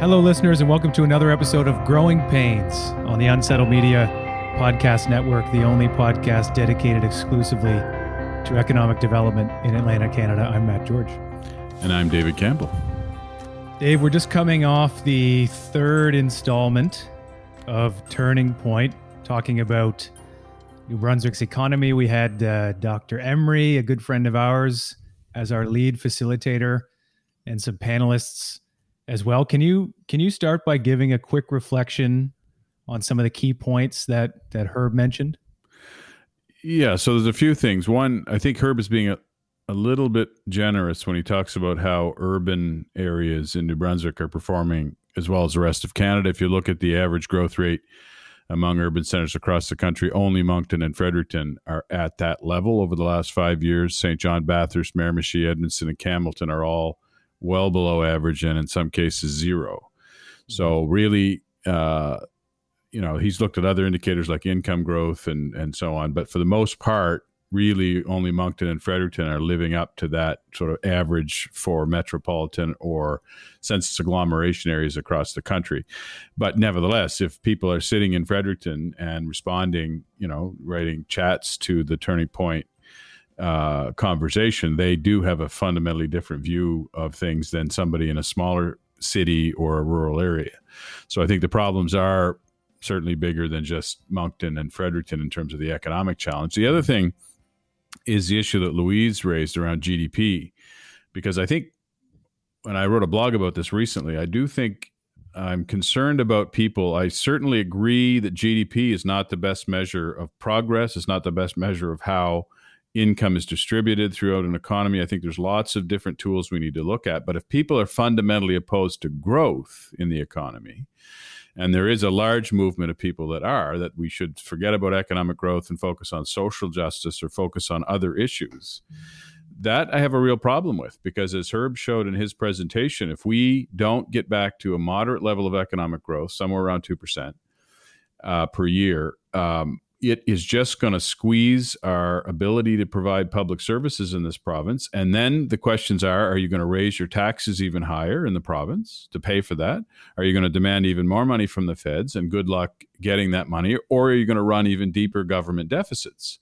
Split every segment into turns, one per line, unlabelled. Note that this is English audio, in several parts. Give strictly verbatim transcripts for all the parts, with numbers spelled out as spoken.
Hello, listeners, and welcome to another episode of Growing Pains on the Unsettled Media Podcast Network, the only podcast dedicated exclusively to economic development in Atlantic Canada. I'm Matt George.
And I'm David Campbell.
Dave, we're just coming off the third installment of Turning Point, talking about New Brunswick's economy. We had uh, Doctor Emery, a good friend of ours, as our lead facilitator, and some panelists as well. Can you can you start by giving a quick reflection on some of the key points that that Herb mentioned?
Yeah, so there's a few things. One, I think Herb is being a, a little bit generous when he talks about how urban areas in New Brunswick are performing as well as the rest of Canada. If you look at the average growth rate among urban centers across the country, only Moncton and Fredericton are at that level over the last five years. Saint John, Bathurst, Miramichi, Edmonton, and Campbellton are all well below average, and in some cases zero. So really, uh, you know, he's looked at other indicators like income growth and and so on. But for the most part, really only Moncton and Fredericton are living up to that sort of average for metropolitan or census agglomeration areas across the country. But nevertheless, if people are sitting in Fredericton and responding, you know, writing chats to the Turning Point Uh, conversation, they do have a fundamentally different view of things than somebody in a smaller city or a rural area. So I think the problems are certainly bigger than just Moncton and Fredericton in terms of the economic challenge. The other thing is the issue that Louise raised around G D P, because I think when I wrote a blog about this recently, I do think I'm concerned about people. I certainly agree that G D P is not the best measure of progress. It's not the best measure of how income is distributed throughout an economy. I think there's lots of different tools we need to look at. But if people are fundamentally opposed to growth in the economy, and there is a large movement of people that are, that we should forget about economic growth and focus on social justice or focus on other issues, that I have a real problem with. Because as Herb showed in his presentation, if we don't get back to a moderate level of economic growth, somewhere around two percent uh, per year, um, it is just going to squeeze our ability to provide public services in this province. And then the questions are, are you going to raise your taxes even higher in the province to pay for that? Are you going to demand even more money from the feds, and good luck getting that money? Or are you going to run even deeper government deficits?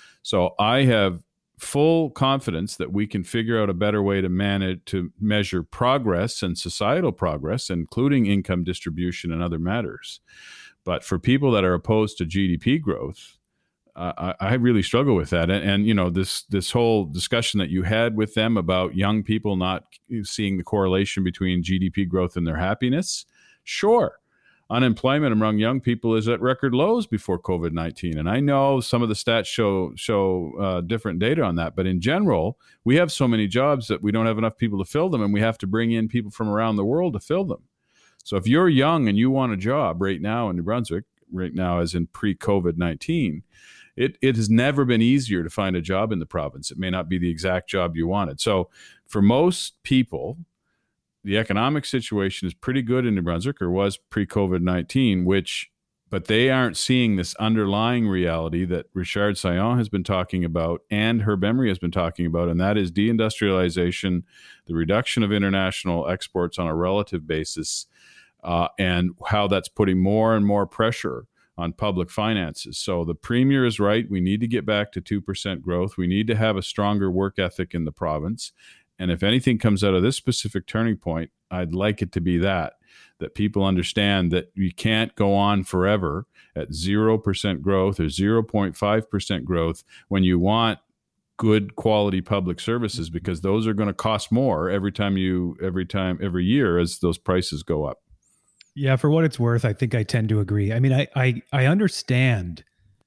So I have full confidence that we can figure out a better way to manage, to measure progress and societal progress, including income distribution and other matters. But for people that are opposed to G D P growth, uh, I, I really struggle with that. And, and, you know, this this whole discussion that you had with them about young people not seeing the correlation between G D P growth and their happiness, sure. Unemployment among young people is at record lows before COVID nineteen. And I know some of the stats show, show uh, different data on that. But in general, we have so many jobs that we don't have enough people to fill them, and we have to bring in people from around the world to fill them. So if you're young and you want a job right now in New Brunswick, right now as in pre-COVID nineteen, it, it has never been easier to find a job in the province. It may not be the exact job you wanted. So for most people, the economic situation is pretty good in New Brunswick, or was pre-COVID nineteen, which, but they aren't seeing this underlying reality that Richard Saillant has been talking about and Herb Emery has been talking about, and that is deindustrialization, the reduction of international exports on a relative basis, Uh, and how that's putting more and more pressure on public finances. So the Premier is right. We need to get back to two percent growth. We need to have a stronger work ethic in the province. And if anything comes out of this specific turning point, I'd like it to be that, that people understand that you can't go on forever at zero percent growth or zero point five percent growth when you want good quality public services, because those are going to cost more every time you, every time, every year as those prices go up.
Yeah, for what it's worth, I think I tend to agree. I mean, I, I I understand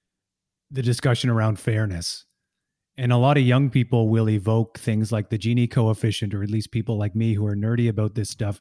the discussion around fairness. And a lot of young people will evoke things like the Gini coefficient, or at least people like me who are nerdy about this stuff,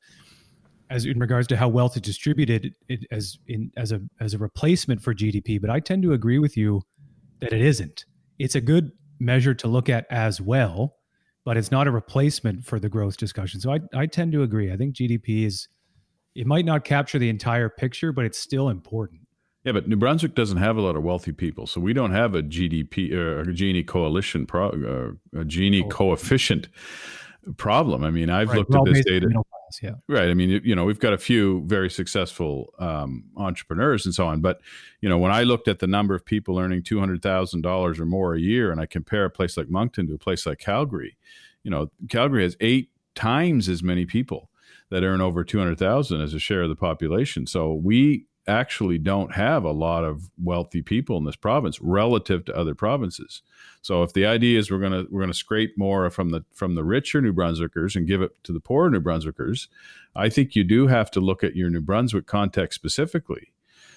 as in regards to how wealth is distributed it, as in as a as a replacement for G D P. But I tend to agree with you that it isn't. It's a good measure to look at as well, but it's not a replacement for the growth discussion. So I I tend to agree. I think G D P is, it might not capture the entire picture, but it's still important.
Yeah, but New Brunswick doesn't have a lot of wealthy people, so we don't have a G D P or uh, a Gini coalition, pro, uh, a Gini oh. coefficient problem. I mean, I've
Right.
looked
We're
at
all
this
basically
data.
middle class. Yeah.
Right. I mean, you know, we've got a few very successful um, entrepreneurs and so on. But, you know, when I looked at the number of people earning two hundred thousand dollars or more a year, and I compare a place like Moncton to a place like Calgary, you know, Calgary has eight times as many people that earn over two hundred thousand as a share of the population. So we actually don't have a lot of wealthy people in this province relative to other provinces. So if the idea is we're going to we're going to scrape more from the from the richer New Brunswickers and give it to the poorer New Brunswickers, I think you do have to look at your New Brunswick context specifically.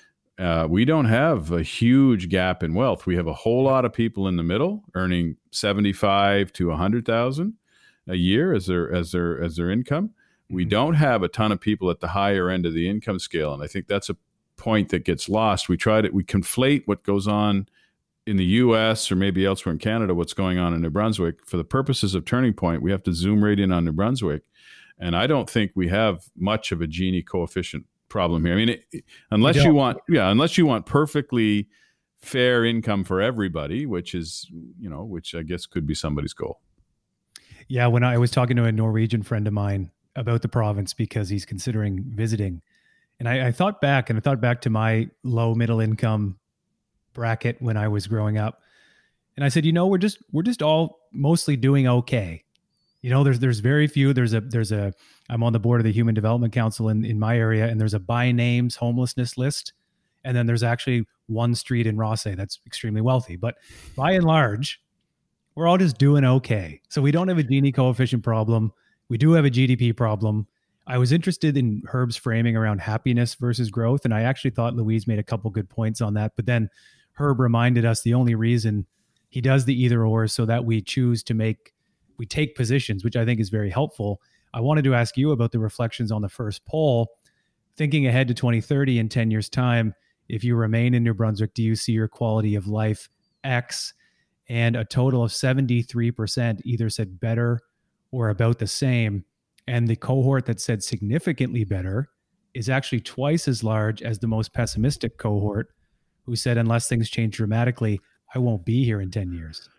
Uh, we don't have a huge gap in wealth. We have a whole lot of people in the middle earning seventy-five to one hundred thousand a year as their as their as their income. We don't have a ton of people at the higher end of the income scale, and I think that's a point that gets lost. We try to we conflate what goes on in the U S or maybe elsewhere in Canada, what's going on in New Brunswick. For the purposes of Turning Point, we have to zoom right in on New Brunswick, and I don't think we have much of a Gini coefficient problem here. I mean, it, unless you, you want, yeah, unless you want perfectly fair income for everybody, which is, you know, which I guess could be somebody's goal.
Yeah, when I was talking to a Norwegian friend of mine about the province because he's considering visiting, and I, I thought back and I thought back to my low middle income bracket when I was growing up, and I said, you know, we're just we're just all mostly doing okay. You know, there's there's very few. There's a there's a I'm on the board of the Human Development Council in, in my area, and there's a by names homelessness list, and then there's actually one street in Rothesay that's extremely wealthy. But by and large, we're all just doing okay. So we don't have a Gini coefficient problem. We do have a G D P problem. I was interested in Herb's framing around happiness versus growth, and I actually thought Louise made a couple good points on that. But then Herb reminded us the only reason he does the either or is so that we choose to make, we take positions, which I think is very helpful. I wanted to ask you about the reflections on the first poll. Thinking ahead to twenty thirty in ten years' time, if you remain in New Brunswick, do you see your quality of life X? And a total of seventy-three percent either said better or about the same. And the cohort that said significantly better is actually twice as large as the most pessimistic cohort, who said, unless things change dramatically, I won't be here in ten years.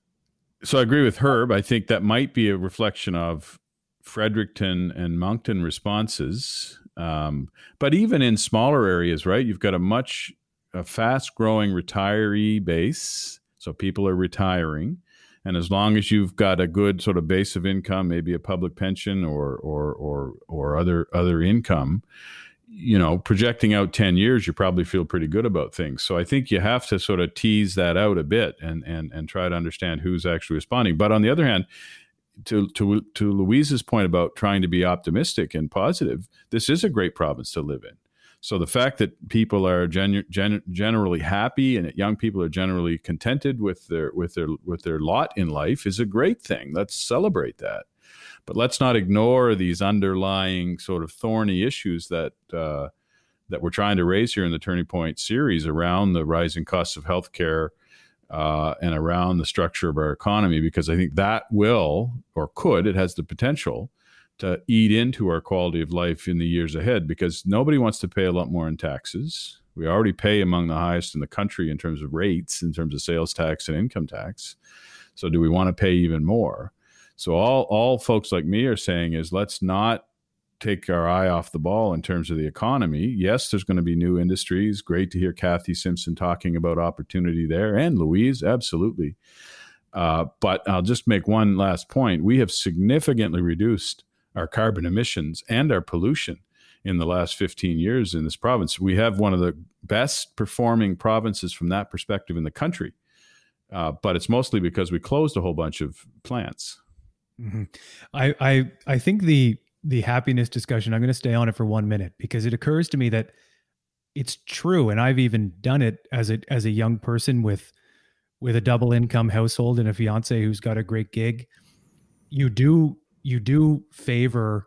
So I agree with Herb. I think that might be a reflection of Fredericton and Moncton responses. Um, but even in smaller areas, right, you've got a much a fast growing retiree base. So people are retiring. And as long as you've got a good sort of base of income, maybe a public pension or or or or other other income, you know, projecting out ten years, you probably feel pretty good about things. So I think you have to sort of tease that out a bit and and and try to understand who's actually responding. But on the other hand, to to to Louise's point about trying to be optimistic and positive, this is a great province to live in. So the fact that people are genu- gen- generally happy and that young people are generally contented with their with their with their lot in life is a great thing. Let's celebrate that. But let's not ignore these underlying sort of thorny issues that uh, that we're trying to raise here in the Turning Point series around the rising costs of healthcare uh, and around the structure of our economy, because I think that will or could, it has the potential to eat into our quality of life in the years ahead, because nobody wants to pay a lot more in taxes. We already pay among the highest in the country in terms of rates, in terms of sales tax and income tax. So do we want to pay even more? So all, all folks like me are saying is let's not take our eye off the ball in terms of the economy. Yes, there's going to be new industries. Great to hear Kathy Simpson talking about opportunity there, and Louise, absolutely. Uh, but I'll just make one last point. We have significantly reduced our carbon emissions and our pollution in the last fifteen years in this province. We have one of the best performing provinces from that perspective in the country. Uh, but it's mostly because we closed a whole bunch of plants.
Mm-hmm. I, I, I think the, the happiness discussion, I'm going to stay on it for one minute because it occurs to me that it's true. And I've even done it as a, as a young person with, with a double income household and a fiance who's got a great gig. You do, you do favor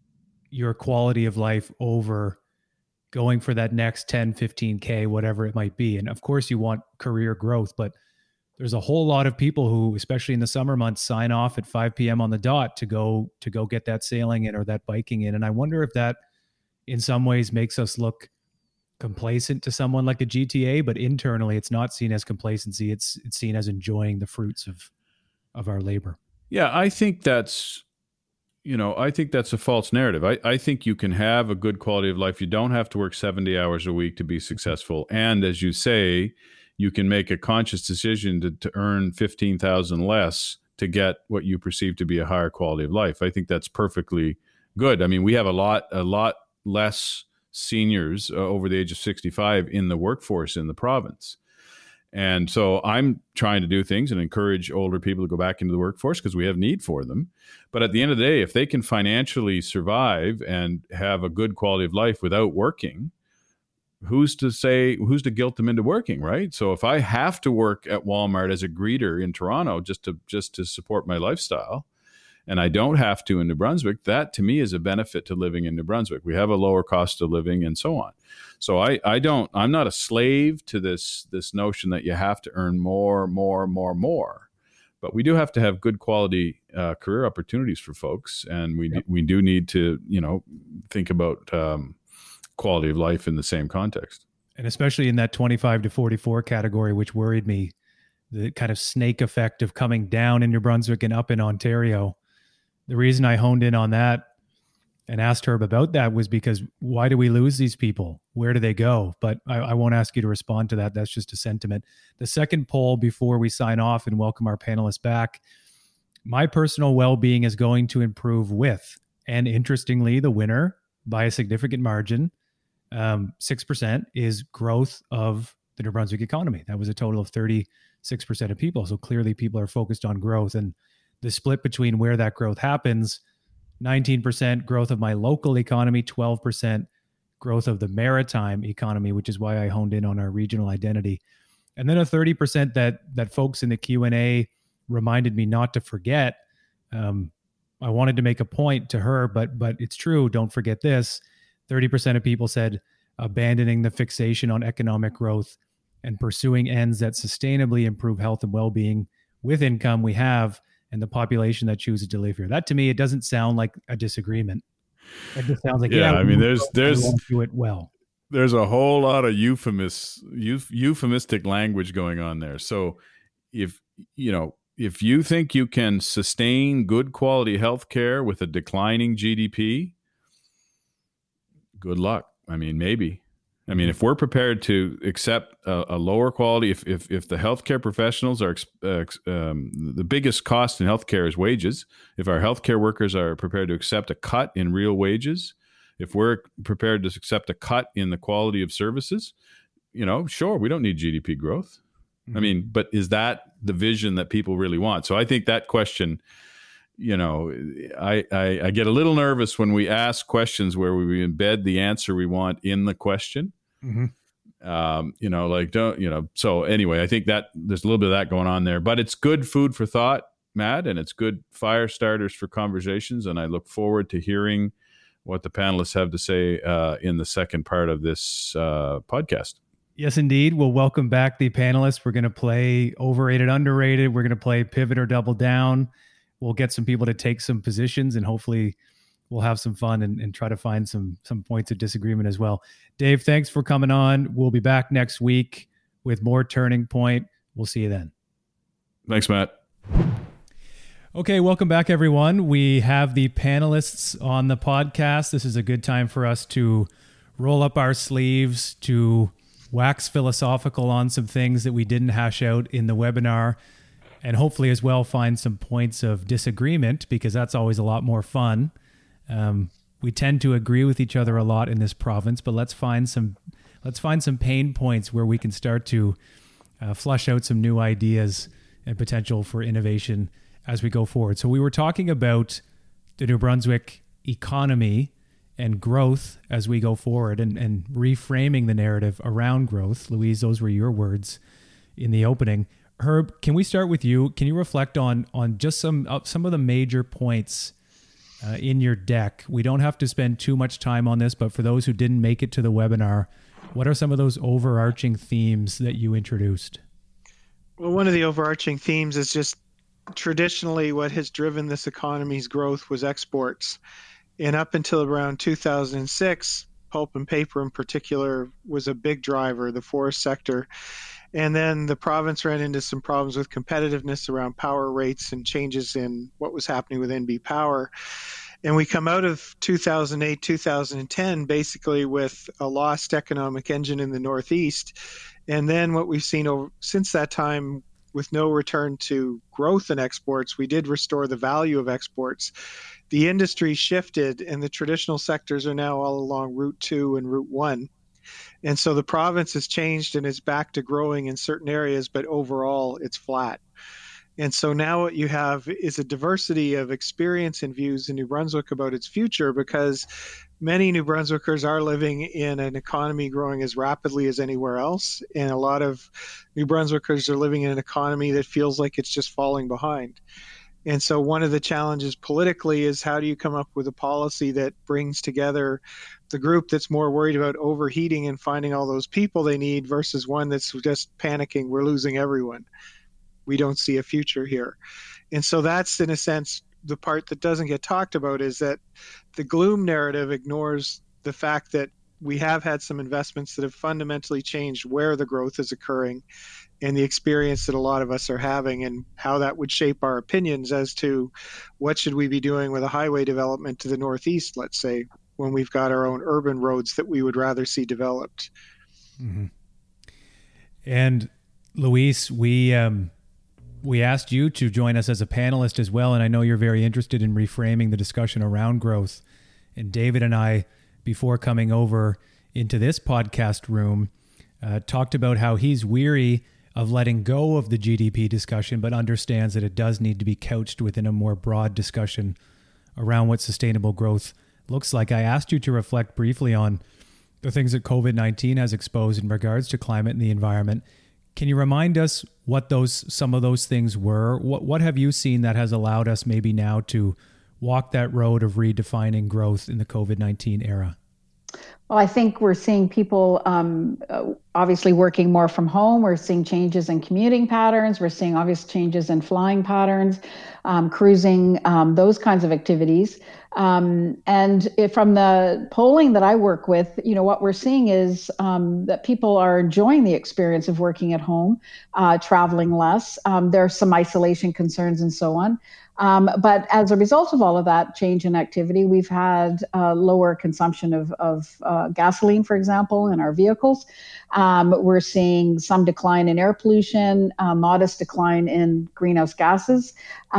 your quality of life over going for that next ten, fifteen K, whatever it might be. And of course you want career growth, but there's a whole lot of people who, especially in the summer months, sign off at five p.m. on the dot to go, to go get that sailing in or that biking in. And I wonder if that in some ways makes us look complacent to someone like a G T A, but internally it's not seen as complacency. It's, it's seen as enjoying the fruits of, of our labor.
Yeah, I think that's you know, I think that's a false narrative. I, I think you can have a good quality of life. You don't have to work seventy hours a week to be successful. And as you say, you can make a conscious decision to, to earn fifteen thousand less to get what you perceive to be a higher quality of life. I think that's perfectly good. I mean, we have a lot, a lot less seniors uh, over the age of sixty-five in the workforce in the province. And so I'm trying to do things and encourage older people to go back into the workforce because we have need for them. But at the end of the day, if they can financially survive and have a good quality of life without working, who's to say, who's to guilt them into working, right? So if I have to work at Walmart as a greeter in Toronto just to just to support my lifestyle, and I don't have to in New Brunswick, that to me is a benefit to living in New Brunswick. We have a lower cost of living and so on. So I, I don't, I'm not a slave to this, this notion that you have to earn more, more, more, more. But we do have to have good quality uh, career opportunities for folks. And we, yep. we do need to, you know, think about um, quality of life in the same context.
And especially in that twenty-five to forty-four category, which worried me, the kind of snake effect of coming down in New Brunswick and up in Ontario. The reason I honed in on that and asked Herb about that was because why do we lose these people? Where do they go? But I, I won't ask you to respond to that. That's just a sentiment. The second poll before we sign off and welcome our panelists back, my personal well-being is going to improve with, and interestingly, the winner by a significant margin, um, six percent is growth of the New Brunswick economy. That was a total of thirty-six percent of people. So clearly people are focused on growth, and the split between where that growth happens, nineteen percent growth of my local economy, twelve percent growth of the maritime economy, which is why I honed in on our regional identity. And then a thirty percent that that folks in the Q and A reminded me not to forget. Um, I wanted to make a point to her, but but it's true. Don't forget this. thirty percent of people said abandoning the fixation on economic growth and pursuing ends that sustainably improve health and well-being with income we have and the population that chooses to live here. That to me, it doesn't sound like a disagreement. It just sounds like,
yeah,
yeah
I mean, there's, there's,
do it well.
There's a whole lot of euphemist, euph, euphemistic language going on there. So if, you know, if you think you can sustain good quality healthcare with a declining G D P, good luck. I mean, maybe. I mean, if we're prepared to accept a, a lower quality, if if if the healthcare professionals are uh, um, the biggest cost in healthcare is wages. If our healthcare workers are prepared to accept a cut in real wages, if we're prepared to accept a cut in the quality of services, you know, sure, we don't need G D P growth. Mm-hmm. I mean, but is that the vision that people really want? So I think that question, you know, I, I, I get a little nervous when we ask questions where we embed the answer we want in the question. Mm-hmm. Um, you know, like don't, you know, so anyway, I think that there's a little bit of that going on there, but it's good food for thought, Matt, and it's good fire starters for conversations. And I look forward to hearing what the panelists have to say uh, in the second part of this uh, podcast.
Yes, indeed. We'll welcome back the panelists. We're going to play overrated, underrated. We're going to play pivot or double down. We'll get some people to take some positions, and hopefully we'll have some fun and, and try to find some some points of disagreement as well. Dave, thanks for coming on. We'll be back next week with more Turning Point. We'll see you then.
Thanks, Matt.
Okay, welcome back, everyone. We have the panelists on the podcast. This is a good time for us to roll up our sleeves, to wax philosophical on some things that we didn't hash out in the webinar, and hopefully as well find some points of disagreement, because that's always a lot more fun. Um, we tend to agree with each other a lot in this province, but let's find some let's find some pain points where we can start to uh, flush out some new ideas and potential for innovation as we go forward. So we were talking about the New Brunswick economy and growth as we go forward, and, and reframing the narrative around growth. Louise, those were your words in the opening. Herb, can we start with you? Can you reflect on on just some uh, some of the major points uh, in your deck? We don't have to spend too much time on this, but for those who didn't make it to the webinar, what are some of those overarching themes that you introduced?
Well, one of the overarching themes is just traditionally what has driven this economy's growth was exports. And up until around two thousand six, pulp and paper in particular was a big driver, the forest sector. And then the province ran into some problems with competitiveness around power rates and changes in what was happening with N B Power. And we come out of two thousand eight, two thousand ten, basically with a lost economic engine in the Northeast. And then what we've seen over, since that time, with no return to growth in exports, we did restore the value of exports. The industry shifted, and the traditional sectors are now all along Route two and Route one. And so the province has changed and is back to growing in certain areas, but overall it's flat. And so now what you have is a diversity of experience and views in New Brunswick about its future, because many New Brunswickers are living in an economy growing as rapidly as anywhere else. And a lot of New Brunswickers are living in an economy that feels like it's just falling behind. And so one of the challenges politically is, how do you come up with a policy that brings together the group that's more worried about overheating and finding all those people they need versus one that's just panicking, we're losing everyone, we don't see a future here. And so that's, in a sense, the part that doesn't get talked about, is that the gloom narrative ignores the fact that we have had some investments that have fundamentally changed where the growth is occurring and the experience that a lot of us are having, and how that would shape our opinions as to what should we be doing with a highway development to the Northeast, let's say, when we've got our own urban roads that we would rather see developed.
Mm-hmm. And Luis, we, um, we asked you to join us as a panelist as well, and I know you're very interested in reframing the discussion around growth. And David and I, before coming over into this podcast room, uh, talked about how he's weary of letting go of the G D P discussion, but understands that it does need to be couched within a more broad discussion around what sustainable growth looks like. I asked you to reflect briefly on the things that COVID nineteen has exposed in regards to climate and the environment. Can you remind us what those some of those things were? What what have you seen that has allowed us maybe now to walk that road of redefining growth in the COVID nineteen era?
Well, I think we're seeing people um, obviously working more from home. We're seeing changes in commuting patterns. We're seeing obvious changes in flying patterns, um, cruising, um, those kinds of activities. Um, and if, from the polling that I work with, you know, what we're seeing is um, that people are enjoying the experience of working at home, uh, traveling less. Um, there are some isolation concerns and so on. Um, but as a result of all of that change in activity, we've had uh, lower consumption of, of uh, gasoline, for example, in our vehicles. Um, we're seeing some decline in air pollution, uh, modest decline in greenhouse gases.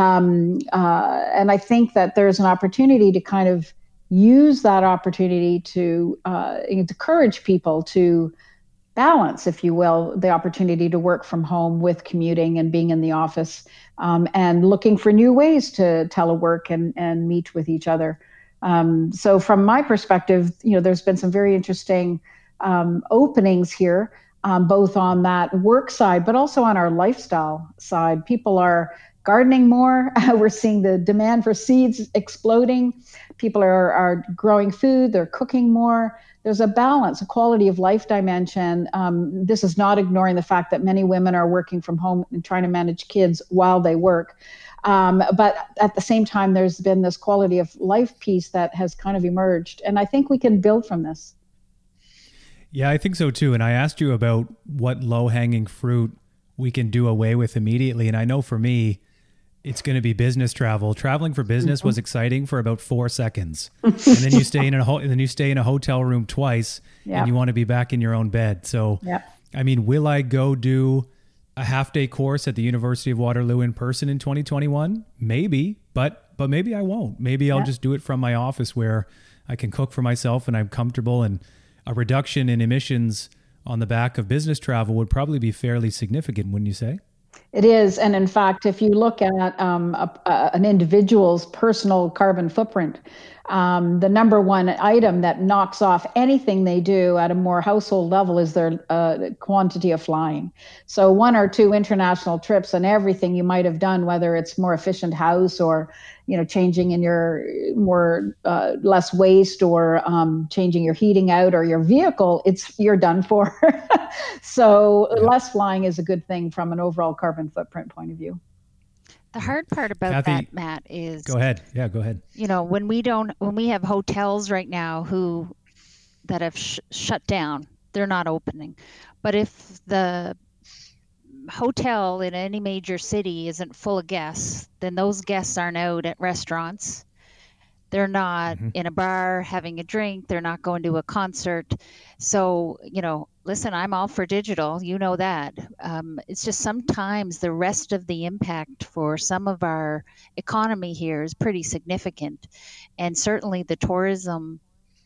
Um, uh, and I think that there's an opportunity to kind of use that opportunity to uh, encourage people to balance, if you will, the opportunity to work from home with commuting and being in the office, um, and looking for new ways to telework and, and meet with each other. Um, so from my perspective, you know, there's been some very interesting um, openings here, um, both on that work side, but also on our lifestyle side. People are gardening more. We're seeing the demand for seeds exploding. People are, are growing food. They're cooking more. There's a balance, a quality of life dimension. Um, this is not ignoring the fact that many women are working from home and trying to manage kids while they work. Um, but at the same time, there's been this quality of life piece that has kind of emerged. And I think we can build from this.
Yeah, I think so too. And I asked you about what low-hanging fruit we can do away with immediately. And I know for me, it's going to be business travel. Traveling for business mm-hmm. was exciting for about four seconds, and then you stay in a ho- and then you stay in a hotel room twice, yep. and you want to be back in your own bed. So, yep. I mean, will I go do a half day course at the University of Waterloo in person in twenty twenty-one? Maybe, but but maybe I won't. Maybe I'll yep. just do it from my office where I can cook for myself and I'm comfortable. And a reduction in emissions on the back of business travel would probably be fairly significant, wouldn't you say?
It is. And in fact, if you look at um, a, a, an individual's personal carbon footprint, um, the number one item that knocks off anything they do at a more household level is their uh, quantity of flying. So one or two international trips and everything you might have done, whether it's more efficient house or, you know, changing in your more uh, less waste or um, changing your heating out or your vehicle, it's you're done for. So yeah. less flying is a good thing from an overall carbon footprint point of view.
The hard part about
Kathy,
that, Matt, is
go ahead. Yeah, go ahead.
You know, when we don't, when we have hotels right now who that have sh- shut down, they're not opening. But if the hotel in any major city isn't full of guests, then those guests aren't out at restaurants. They're not
Mhm.
in a bar having a drink. They're not going to a concert. So, you know, listen, I'm all for digital. You know that. Um, it's just sometimes the rest of the impact for some of our economy here is pretty significant. And certainly the tourism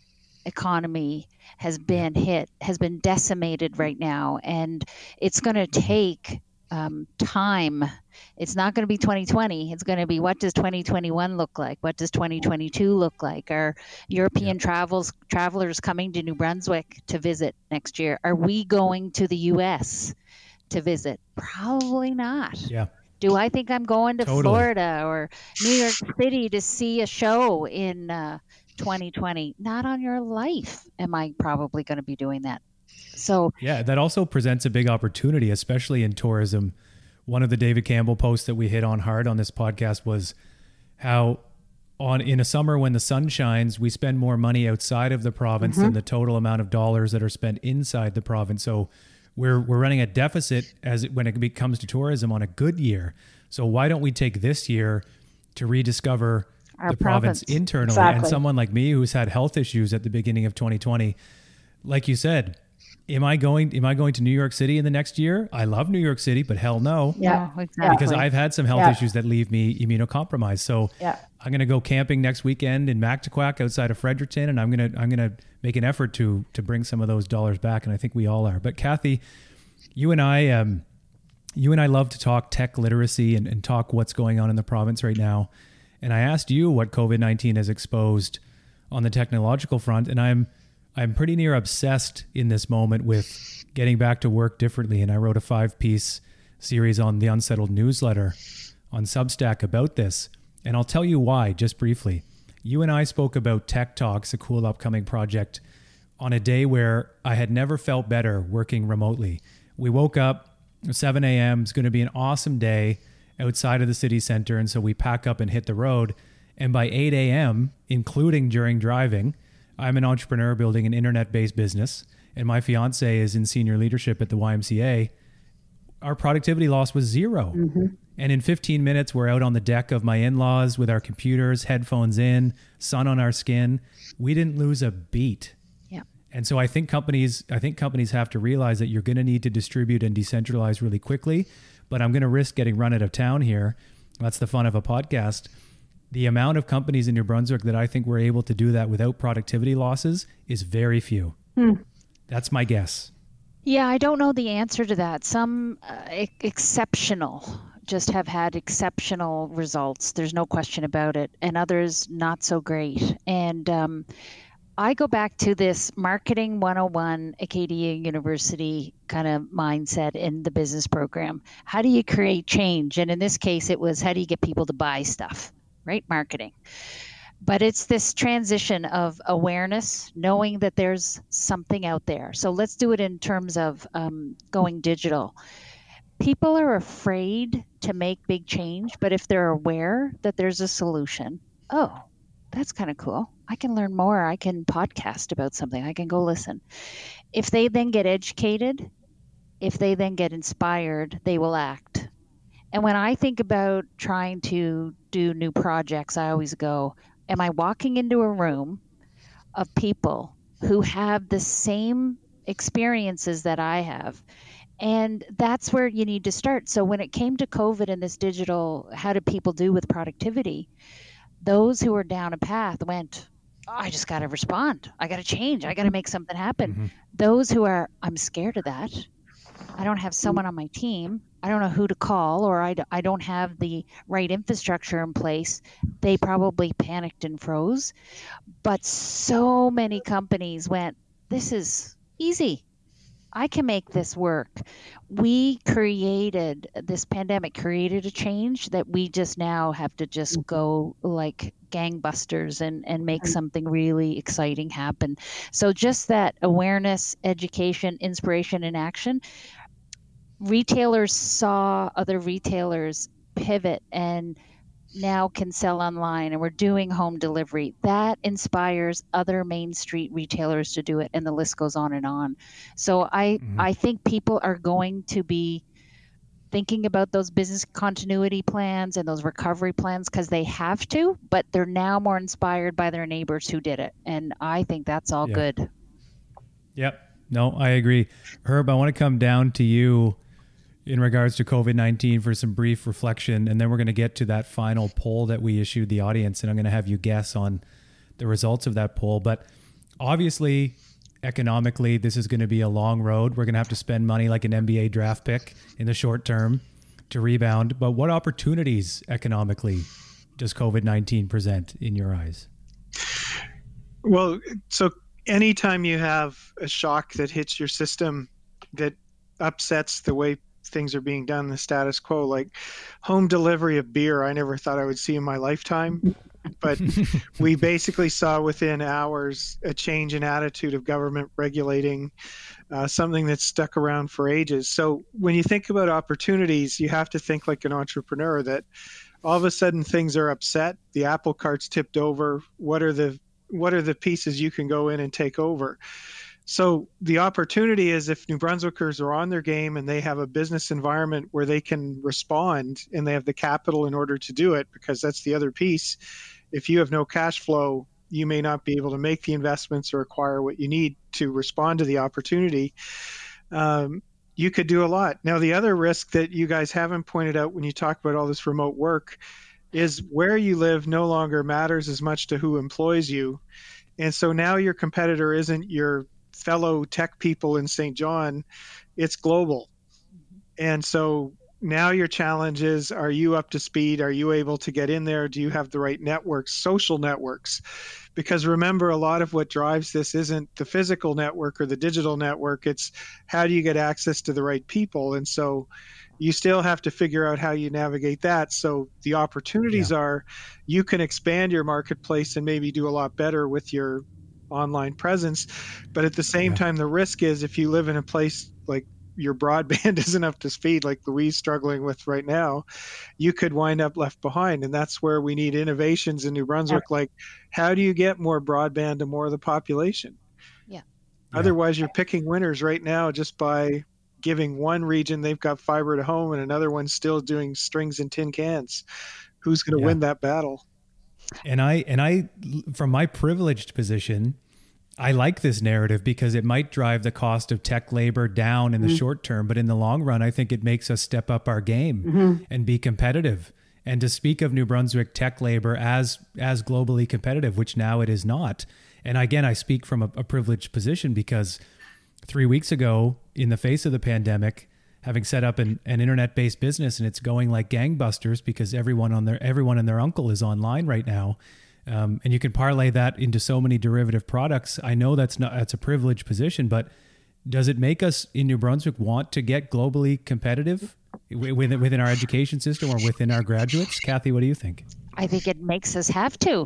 economy has been hit, has been decimated right now. And it's going to take um, time. It's not going to be twenty twenty. It's going to be, what does twenty twenty-one look like? What does twenty twenty-two look like? Are European travels travelers coming to New Brunswick to visit next year? Are we going to the U S to visit? Probably not.
Yeah.
Do I think I'm going to
Totally.
Florida or New York City to see a show in uh, twenty twenty? Not on your life am I probably going to be doing that. So
Yeah, that also presents a big opportunity, especially in tourism. One of the David Campbell posts that we hit on hard on this podcast was how on in a summer when the sun shines, we spend more money outside of the province
Mm-hmm.
than the total amount of dollars that are spent inside the province. So we're we're running a deficit as it, when it comes to tourism on a good year. So why don't we take this year to rediscover
Our
the province,
province.
internally?
Exactly.
And someone like me who's had health issues at the beginning of twenty twenty, like you said, am I going am I going to New York City in the next year? I love New York City, but hell no.
Yeah.
no, exactly.
Because I've had some health
Yeah.
issues that leave me immunocompromised. So
Yeah.
I'm going to go camping next weekend in Mactaquac outside of Fredericton, and I'm going to I'm going to make an effort to to bring some of those dollars back, and I think we all are. But Kathy, you and I um you and I love to talk tech literacy and, and talk what's going on in the province right now. And I asked you what COVID nineteen has exposed on the technological front, and I'm I'm pretty near obsessed in this moment with getting back to work differently. And I wrote a five-piece series on the Unsettled newsletter on Substack about this. And I'll tell you why, just briefly. You and I spoke about Tech Talks, a cool upcoming project, on a day where I had never felt better working remotely. We woke up, seven a.m., it's going to be an awesome day outside of the city center. And so we pack up and hit the road. And by eight a.m., including during driving, I'm an entrepreneur building an internet-based business, and my fiance is in senior leadership at the Y M C A. Our productivity loss was zero.
Mm-hmm.
And in fifteen minutes, we're out on the deck of my in-laws with our computers, headphones in, sun on our skin. We didn't lose a beat.
Yeah.
And so I think companies, I think companies have to realize that you're going to need to distribute and decentralize really quickly. But I'm going to risk getting run out of town here. That's the fun of a podcast. The amount of companies in New Brunswick that I think were able to do that without productivity losses is very few.
Hmm.
That's my guess.
Yeah, I don't know the answer to that. Some uh, e- exceptional just have had exceptional results. There's no question about it. And others not so great. And um, I go back to this Marketing one oh one Acadia University kind of mindset in the business program. How do you create change? And in this case, it was how do you get people to buy stuff, right? Marketing. But it's this transition of awareness, knowing that there's something out there. So let's do it in terms of um, going digital. People are afraid to make big change, but if they're aware that there's a solution, oh, that's kind of cool. I can learn more. I can podcast about something. I can go listen. If they then get educated, if they then get inspired, they will act. And when I think about trying to do new projects, I always go, am I walking into a room of people who have the same experiences that I have? And that's where you need to start. So when it came to COVID and this digital, how do people do with productivity? Those who were down a path went, oh, I just got to respond. I got to change. I got to make something happen.
Mm-hmm.
Those who are, I'm scared of that. I don't have someone on my team. I don't know who to call, or I, I don't have the right infrastructure in place. They probably panicked and froze. But so many companies went, this is easy. I can make this work. We created, this pandemic created a change that we just now have to just go like gangbusters and, and make something really exciting happen. So just that awareness, education, inspiration, and action. Retailers saw other retailers pivot and now can sell online, and we're doing home delivery. That inspires other Main Street retailers to do it, and the list goes on and on. So I,
Mhm.
I think people are going to be thinking about those business continuity plans and those recovery plans because they have to, but they're now more inspired by their neighbors who did it. And I think that's all
Yeah.
good.
Yep. No, I agree. Herb, I want to come down to you in regards to COVID nineteen for some brief reflection, and then we're going to get to that final poll that we issued the audience, and I'm going to have you guess on the results of that poll. But obviously, economically, this is going to be a long road. We're going to have to spend money like an N B A draft pick in the short term to rebound. But what opportunities economically does COVID nineteen present in your eyes?
Well, so anytime you have a shock that hits your system that upsets the way things are being done, the status quo, like home delivery of beer, I never thought I would see in my lifetime. But we basically saw within hours a change in attitude of government regulating uh, something that's stuck around for ages. So when you think about opportunities, you have to think like an entrepreneur, that all of a sudden things are upset, the apple cart's tipped over. What are the what are the pieces you can go in and take over? So the opportunity is if New Brunswickers are on their game and they have a business environment where they can respond and they have the capital in order to do it, because that's the other piece. If you have no cash flow, you may not be able to make the investments or acquire what you need to respond to the opportunity. Um, you could do a lot. Now, the other risk that you guys haven't pointed out when you talk about all this remote work is where you live no longer matters as much to who employs you. And so now your competitor isn't your fellow tech people in Saint John, it's global. And so now your challenge is, are you up to speed? Are you able to get in there? Do you have the right networks, social networks? Because remember, a lot of what drives this isn't the physical network or the digital network. It's how do you get access to the right people? And so you still have to figure out how you navigate that. So the opportunities yeah. are you can expand your marketplace and maybe do a lot better with your online presence. But at the same yeah. time, the risk is if you live in a place like your broadband isn't up to speed, like Louise struggling with right now, you could wind up left behind. And that's where we need innovations in New Brunswick. Yeah. Like, how do you get more broadband to more of the population?
Yeah.
Otherwise, you're picking winners right now just by giving one region they've got fiber to home and another one still doing strings and tin cans. Who's going to yeah. win that battle?
And I, and I, from my privileged position, I like this narrative because it might drive the cost of tech labor down in the mm-hmm. short term, but in the long run, I think it makes us step up our game mm-hmm. and be competitive. And to speak of New Brunswick tech labor as as globally competitive, which now it is not. And again, I speak from a, a privileged position because three weeks ago, in the face of the pandemic, having set up an, an internet-based business and it's going like gangbusters because everyone on their everyone and their uncle is online right now. Um, and you can parlay that into so many derivative products. I know that's not that's a privileged position, but does it make us in New Brunswick want to get globally competitive within within our education system or within our graduates? Kathy, what do you think?
I think it makes us have to.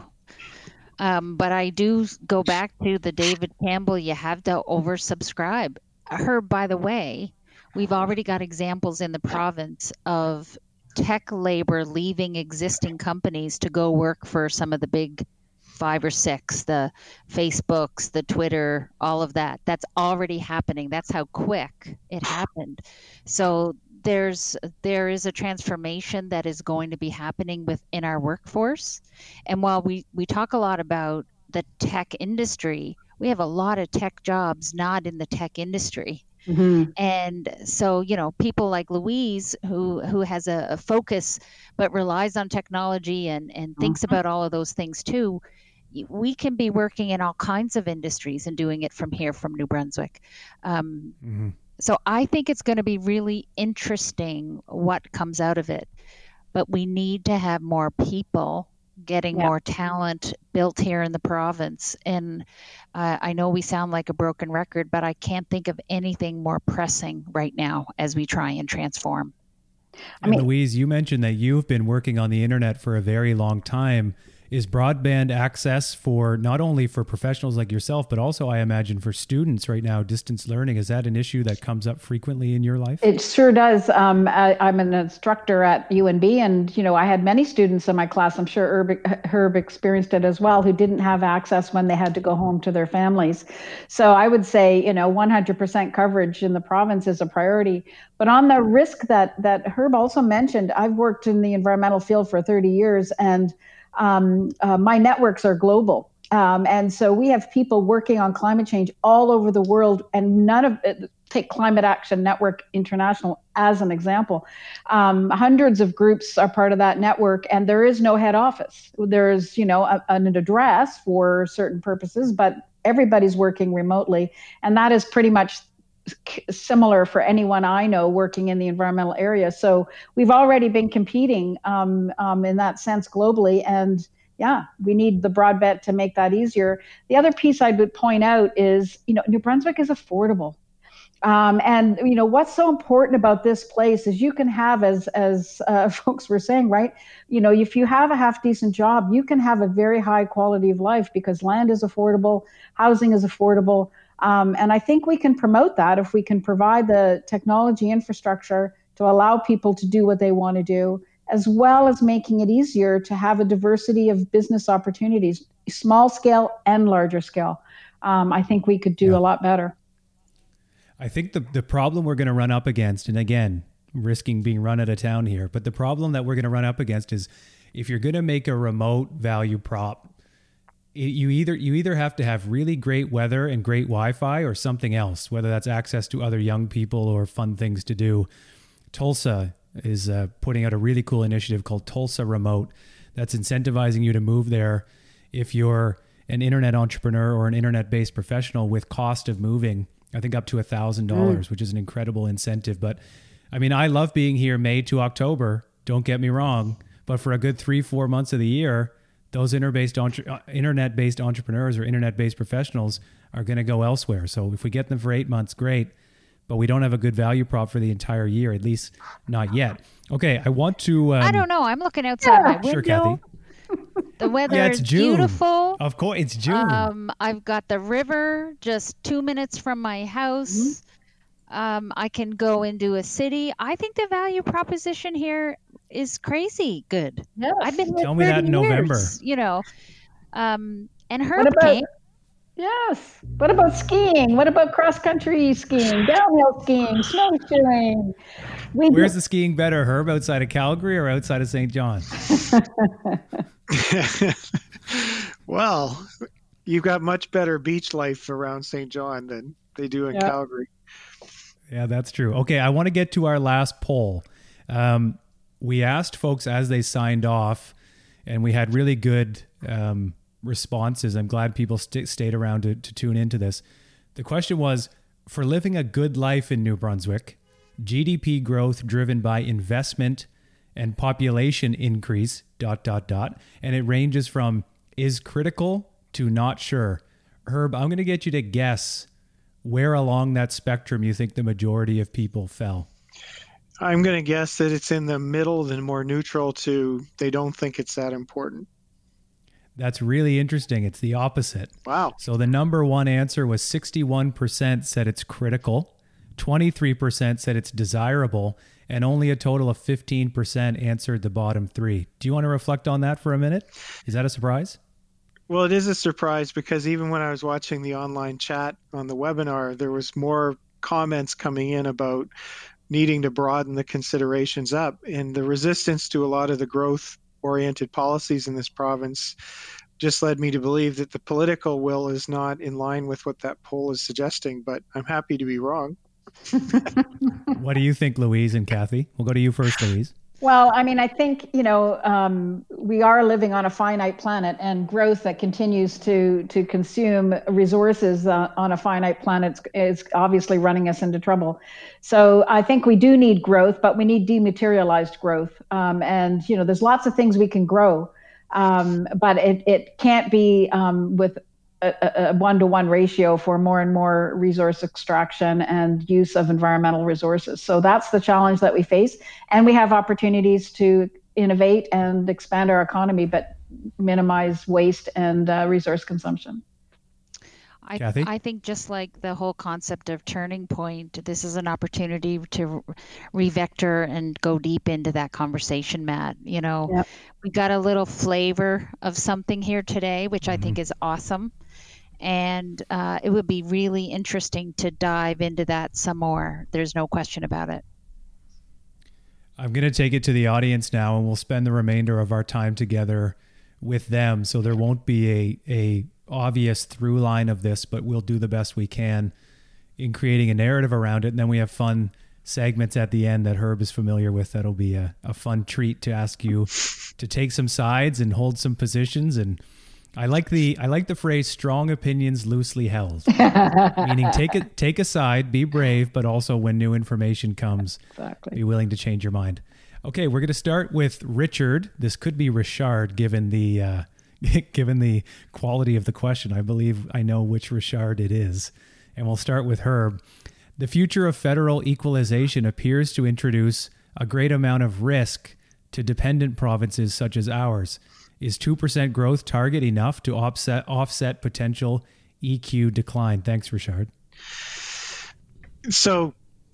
Um, but I do go back to the David Campbell, you have to oversubscribe. Herb, by the way, we've already got examples in the province of tech labor leaving existing companies to go work for some of the big five or six, the Facebooks, the Twitter, all of that. That's already happening. That's how quick it happened. So there's there is a transformation that is going to be happening within our workforce. And while we, we talk a lot about the tech industry, we have a lot of tech jobs not in the tech industry. Mm-hmm. And so, you know, people like Louise, who who has a, a focus but relies on technology and, and mm-hmm. thinks about all of those things too, we can be working in all kinds of industries and doing it from here, from New Brunswick. Um, mm-hmm. So I think it's going to be really interesting what comes out of it. But we need to have more people getting yeah. more talent built here in the province. And uh, I know we sound like a broken record, but I can't think of anything more pressing right now as we try and transform.
I mean, Louise, you mentioned that you've been working on the internet for a very long time. is broadband access for not only for professionals like yourself, but also I imagine for students right now, distance learning. Is that an issue that comes up frequently in your life?
It sure does. Um, I, I'm an instructor at U N B, and you know I had many students in my class. I'm sure Herb, Herb experienced it as well, who didn't have access when they had to go home to their families. So I would say, you know, one hundred percent coverage in the province is a priority. But on the risk that that Herb also mentioned, I've worked in the environmental field for thirty years, and Um, uh, my networks are global. Um, and so we have people working on climate change all over the world, and none of it, take Climate Action Network International as an example. Um, hundreds of groups are part of that network, and there is no head office. There's, you know, a, an address for certain purposes, but everybody's working remotely. And that is pretty much similar for anyone I know working in the environmental area. So we've already been competing um, um, in that sense globally. And yeah, we need the broadband to make that easier. The other piece I would point out is, you know, New Brunswick is affordable. Um, and, you know, what's so important about this place is you can have, as as uh, folks were saying, right, you know, if you have a half decent job, you can have a very high quality of life because land is affordable, housing is affordable. Um, and I think we can promote that if we can provide the technology infrastructure to allow people to do what they want to do, as well as making it easier to have a diversity of business opportunities, small scale and larger scale. Um, I think we could do yeah. a lot better.
I think the, the problem we're going to run up against, and again, risking being run out of town here, but the problem that we're going to run up against is if you're going to make a remote value prop, You either you either have to have really great weather and great Wi-Fi or something else, whether that's access to other young people or fun things to do. Tulsa is uh, putting out a really cool initiative called Tulsa Remote that's incentivizing you to move there if you're an internet entrepreneur or an internet-based professional with cost of moving, I think up to one thousand dollars, mm. which is an incredible incentive. But I mean, I love being here May to October, don't get me wrong, but for a good three, four months of the year, those inter-based entre- internet-based entrepreneurs or internet-based professionals are going to go elsewhere. So if we get them for eight months, great. But we don't have a good value prop for the entire year, at least not yet. Okay, I want to... Um,
I don't know. I'm looking outside yeah, my window.
Sure, Kathy.
The weather
yeah, it's
is
June.
beautiful.
Of course, it's June.
Um, I've got the river just two minutes from my house. Mm-hmm. Um, I can go into a city. I think the value proposition here is crazy good.
Yes.
I've been
Tell me that in
years,
November.
You know, um, and Herb came.
Yes. What about skiing? What about cross-country skiing, downhill skiing, snowshoeing? We
Where's
do-
the skiing better, Herb? Outside of Calgary or outside of Saint John?
Well, you've got much better beach life around Saint John than they do in yeah. Calgary.
Yeah, that's true. Okay, I want to get to our last poll. Um, we asked folks as they signed off, and we had really good um, responses. I'm glad people st- stayed around to, to tune into this. The question was, for living a good life in New Brunswick, G D P growth driven by investment and population increase, dot, dot, dot. And it ranges from is critical to not sure. Herb, I'm going to get you to guess where along that spectrum you think the majority of people fell.
I'm going to guess that it's in the middle, then more neutral to they don't think it's that important.
That's really interesting. It's the opposite.
Wow.
So the number one answer was sixty-one percent said it's critical, twenty-three percent said it's desirable, and only a total of fifteen percent answered the bottom three. Do you want to reflect on that for a minute? Is that a surprise?
Well, it is a surprise because even when I was watching the online chat on the webinar, there was more comments coming in about needing to broaden the considerations up. And the resistance to a lot of the growth-oriented policies in this province just led me to believe that the political will is not in line with what that poll is suggesting, but I'm happy to be wrong.
What do you think, Louise and Kathy? We'll go to you first, Louise.
Well, I mean, I think, you know, um, we are living on a finite planet, and growth that continues to to consume resources uh, on a finite planet is obviously running us into trouble. So I think we do need growth, but we need dematerialized growth. Um, and, you know, there's lots of things we can grow, um, but it, it can't be um, with a, a one-to-one ratio for more and more resource extraction and use of environmental resources. So that's the challenge that we face. And we have opportunities to innovate and expand our economy, but minimize waste and uh, resource consumption.
I,
Kathy?
I think just like the whole concept of turning point, this is an opportunity to re-vector and go deep into that conversation, Matt. You know,
Yep.
we got a little flavor of something here today, which I think is awesome. And uh, it would be really interesting to dive into that some more. There's no question about it.
I'm going to take it to the audience now, and we'll spend the remainder of our time together with them. So there won't be a, a obvious through line of this, but we'll do the best we can in creating a narrative around it. And then we have fun segments at the end that Herb is familiar with. That'll be a, a fun treat to ask you to take some sides and hold some positions. And I like the I like the phrase "strong opinions loosely held," meaning take a take a side, be brave, but also when new information comes,
Exactly.
be willing to change your mind. Okay, we're going to start with Richard. This could be Richard, given the uh, given the quality of the question. I believe I know which Richard it is, and we'll start with Herb. The future of federal equalization appears to introduce a great amount of risk to dependent provinces such as ours. Is two percent growth target enough to offset offset potential E Q decline? Thanks, Richard.
So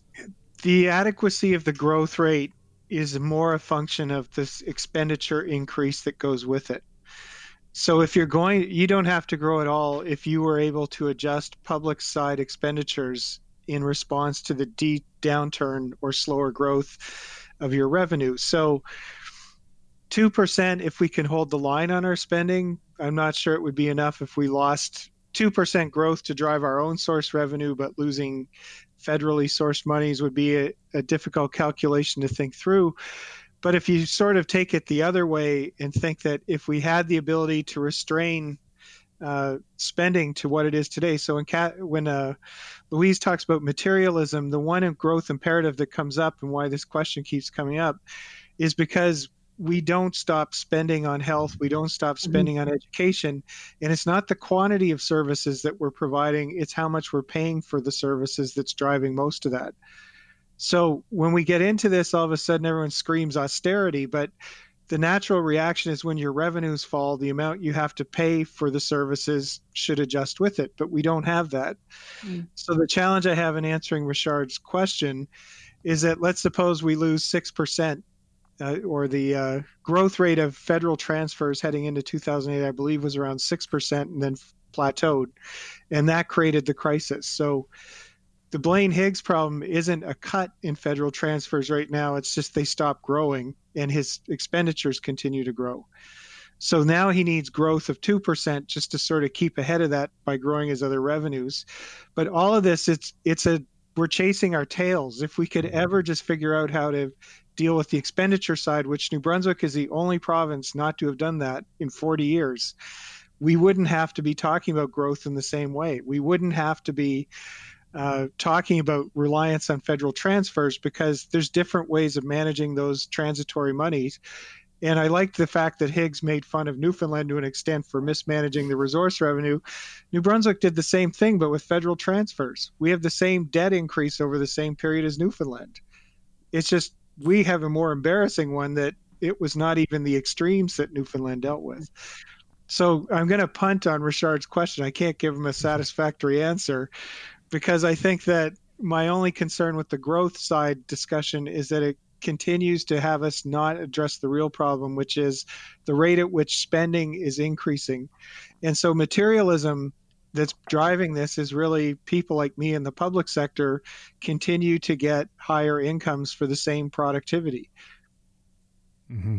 the adequacy of the growth rate is more a function of this expenditure increase that goes with it. So if you're going, you don't have to grow at all if you were able to adjust public side expenditures in response to the de- downturn or slower growth of your revenue. So two percent, if we can hold the line on our spending, I'm not sure it would be enough if we lost two percent growth to drive our own source revenue, but losing federally sourced monies would be a, a difficult calculation to think through. But if you sort of take it the other way and think that if we had the ability to restrain uh, spending to what it is today, so when, Kat, when uh, Louise talks about materialism, the one growth imperative that comes up and why this question keeps coming up is because we don't stop spending on health. We don't stop spending mm-hmm. on education. And it's not the quantity of services that we're providing. It's how much we're paying for the services that's driving most of that. So when we get into this, all of a sudden everyone screams austerity, but the natural reaction is when your revenues fall, the amount you have to pay for the services should adjust with it, but we don't have that. Mm. So the challenge I have in answering Richard's question is that let's suppose we lose six percent uh, or the uh, growth rate of federal transfers heading into two thousand eight, I believe, was around six percent and then plateaued. And that created the crisis. So the Blaine Higgs problem isn't a cut in federal transfers right now. It's just they stop growing and his expenditures continue to grow. So now he needs growth of two percent just to sort of keep ahead of that by growing his other revenues. But all of this, it's it's a we're chasing our tails. If we could ever just figure out how to deal with the expenditure side, which New Brunswick is the only province not to have done that in forty years, we wouldn't have to be talking about growth in the same way. We wouldn't have to be Uh, talking about reliance on federal transfers because there's different ways of managing those transitory monies. And I liked the fact that Higgs made fun of Newfoundland to an extent for mismanaging the resource revenue. New Brunswick did the same thing, but with federal transfers. We have the same debt increase over the same period as Newfoundland. It's just we have a more embarrassing one that it was not even the extremes that Newfoundland dealt with. So I'm going to punt on Richard's question. I can't give him a satisfactory answer, because I think that my only concern with the growth side discussion is that it continues to have us not address the real problem, which is the rate at which spending is increasing. And so materialism that's driving this is really people like me in the public sector continue to get higher incomes for the same productivity.
Mm-hmm.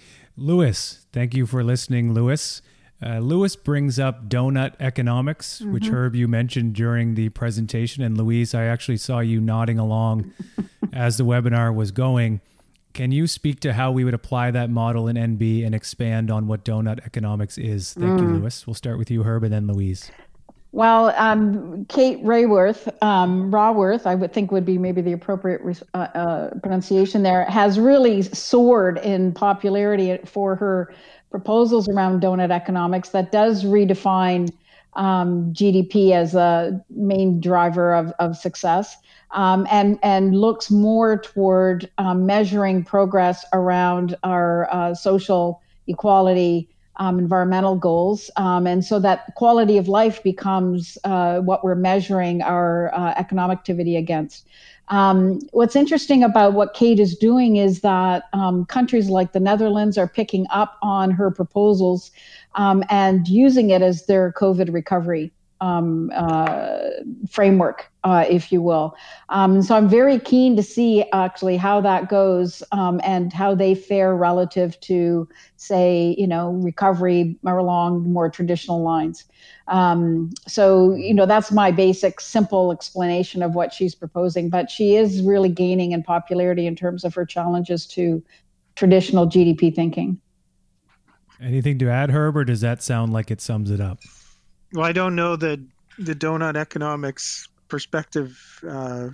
Louis, thank you for listening, Louis. Uh, Louis brings up donut economics, mm-hmm. which Herb, you mentioned during the presentation. And Louise, I actually saw you nodding along as the webinar was going. Can you speak to how we would apply that model in N B and expand on what donut economics is? Thank mm. you, Louis. We'll start with you, Herb, and then Louise.
Well, um, Kate Raworth, um, Raworth, I would think would be maybe the appropriate uh, uh, pronunciation there, has really soared in popularity for her proposals around donut economics that does redefine um, G D P as a main driver of, of success, um, and, and looks more toward um, measuring progress around our uh, social equality um, environmental goals. Um, and so that quality of life becomes uh, what we're measuring our uh, economic activity against. Um, what's interesting about what Kate is doing is that um, countries like the Netherlands are picking up on her proposals um, and using it as their COVID recovery um, uh, framework, uh, if you will. Um, so I'm very keen to see actually how that goes um, and how they fare relative to, say, you know, recovery along more traditional lines. Um, so, you know, that's my basic, simple explanation of what she's proposing. But she is really gaining in popularity in terms of her challenges to traditional G D P thinking.
Anything to add, Herb, or does that sound like it sums it up?
Well, I don't know the the donut economics perspective. Uh,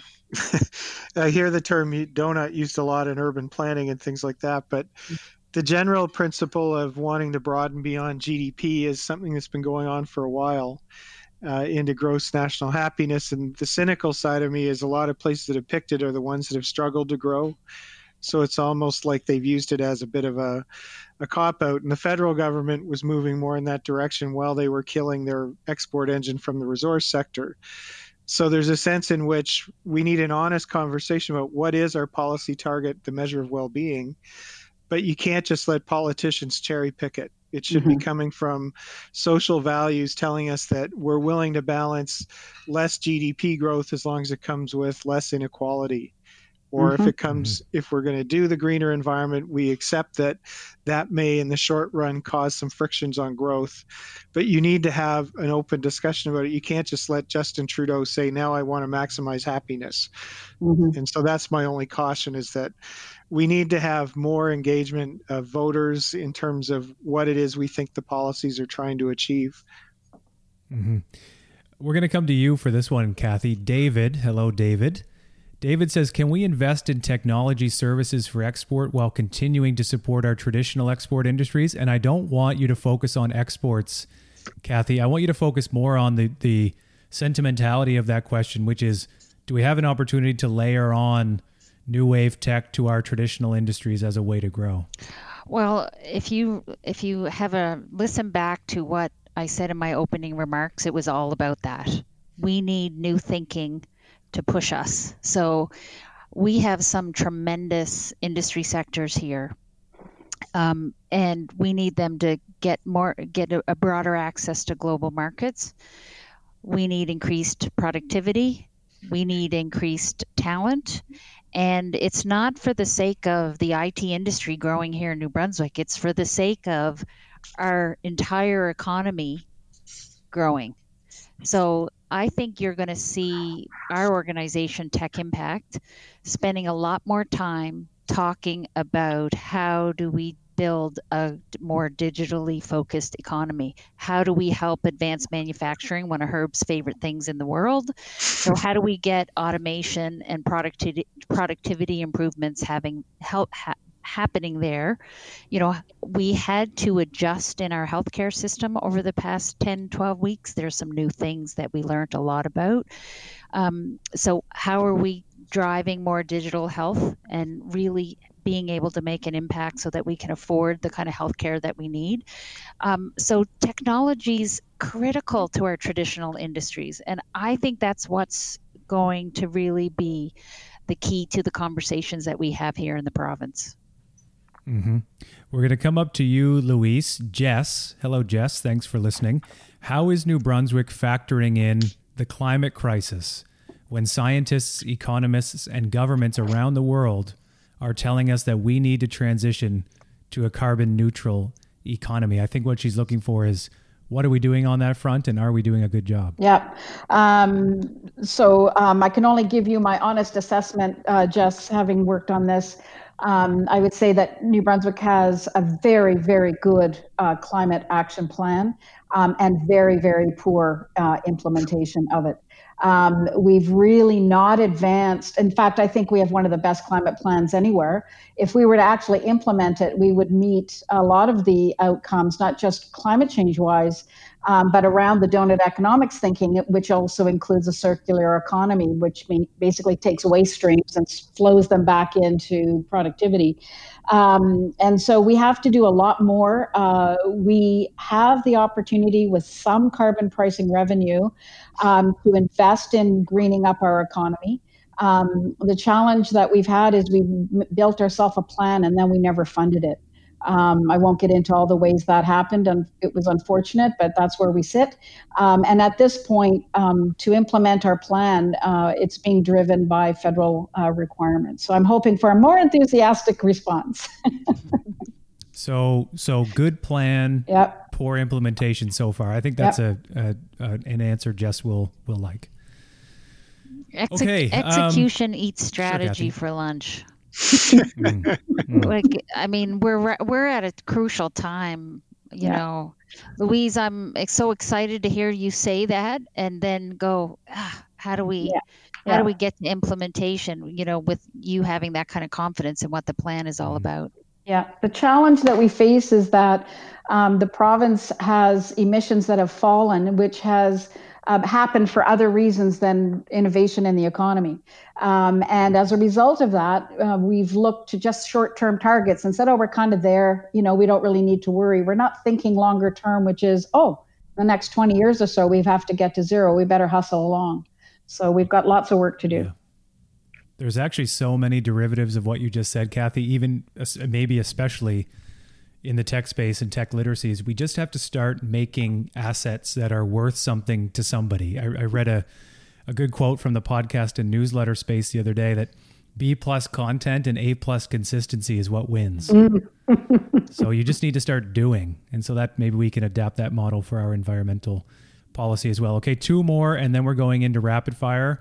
I hear the term donut used a lot in urban planning and things like that, but the general principle of wanting to broaden beyond G D P is something that's been going on for a while uh, into gross national happiness. And the cynical side of me is a lot of places that have picked it are the ones that have struggled to grow. So it's almost like they've used it as a bit of a, a cop-out. And the federal government was moving more in that direction while they were killing their export engine from the resource sector. So there's a sense in which we need an honest conversation about what is our policy target, the measure of well-being. But you can't just let politicians cherry pick it. It should mm-hmm. be coming from social values telling us that we're willing to balance less G D P growth as long as it comes with less inequality. Or mm-hmm. if it comes, if we're going to do the greener environment, we accept that that may in the short run cause some frictions on growth. But you need to have an open discussion about it. You can't just let Justin Trudeau say, now I want to maximize happiness. Mm-hmm. And so that's my only caution, is that we need to have more engagement of voters in terms of what it is we think the policies are trying to achieve.
Mm-hmm. We're going to come to you for this one, Kathy. David. Hello, David. David says, can we invest in technology services for export while continuing to support our traditional export industries? And I don't want you to focus on exports, Kathy. I want you to focus more on the, the sentimentality of that question, which is, do we have an opportunity to layer on new wave tech to our traditional industries as a way to grow?
Well, if you if you have a listen back to what I said in my opening remarks, it was all about that. We need new thinking to push us. So we have some tremendous industry sectors here, um, and we need them to get more, get a, a broader access to global markets. We need increased productivity. We need increased talent. And it's not for the sake of the I T industry growing here in New Brunswick. It's for the sake of our entire economy growing. So I think you're going to see our organization, Tech Impact, spending a lot more time talking about how do we build a more digitally focused economy? How do we help advance manufacturing, one of Herb's favorite things in the world? So how do we get automation and productivity productivity improvements having help ha- happening there? You know, we had to adjust in our healthcare system over the past ten, twelve weeks. There's some new things that we learned a lot about. Um, so how are we driving more digital health and really being able to make an impact so that we can afford the kind of healthcare that we need? Um, so technology is critical to our traditional industries. And I think that's what's going to really be the key to the conversations that we have here in the province.
Mm-hmm. We're going to come up to you, Luis. Jess. Hello, Jess. Thanks for listening. How is New Brunswick factoring in the climate crisis when scientists, economists, and governments around the world are telling us that we need to transition to a carbon neutral economy? I think what she's looking for is, what are we doing on that front, and are we doing a good job?
Yeah. Um, so um, I can only give you my honest assessment, uh, Jess, having worked on this. Um, I would say that New Brunswick has a very, very good uh, climate action plan um, and very, very poor uh, implementation of it. Um, we've really not advanced. In fact, I think we have one of the best climate plans anywhere. If we were to actually implement it, we would meet a lot of the outcomes, not just climate change wise, um, but around the donut economics thinking, which also includes a circular economy, which mean, basically takes waste streams and flows them back into productivity. Um, and so we have to do a lot more. Uh, we have the opportunity with some carbon pricing revenue um, to invest in greening up our economy. Um, the challenge that we've had is we built ourselves a plan and then we never funded it. Um, I won't get into all the ways that happened, and it was unfortunate, but that's where we sit. Um, and at this point, um, to implement our plan, uh, it's being driven by federal uh, requirements. So I'm hoping for a more enthusiastic response.
so, so good plan,
yep.
poor implementation so far. I think that's yep. a, a, a an answer Jess will will like.
Exe- okay, execution um, eats strategy sure, for lunch. mm, mm. Like, I mean, we're we're at a crucial time, you yeah. know. Louise, I'm so excited to hear you say that, and then go, ah, how do we, yeah. how yeah. do we get to implementation? You know, with you having that kind of confidence in what the plan is all mm. about.
Yeah, the challenge that we face is that um, the province has emissions that have fallen, which has Uh, happened for other reasons than innovation in the economy. Um, and as a result of that, uh, we've looked to just short-term targets and said, oh, we're kind of there. You know, we don't really need to worry. We're not thinking longer term, which is, oh, the next twenty years or so, we have to get to zero. We better hustle along. So we've got lots of work to do.
Yeah. There's actually so many derivatives of what you just said, Kathy, even maybe especially in the tech space and tech literacies. We just have to start making assets that are worth something to somebody. I, I read a, a good quote from the podcast and newsletter space the other day that B plus content and A plus consistency is what wins. So you just need to start doing. And so that maybe we can adapt that model for our environmental policy as well. Okay, two more, and then we're going into rapid fire.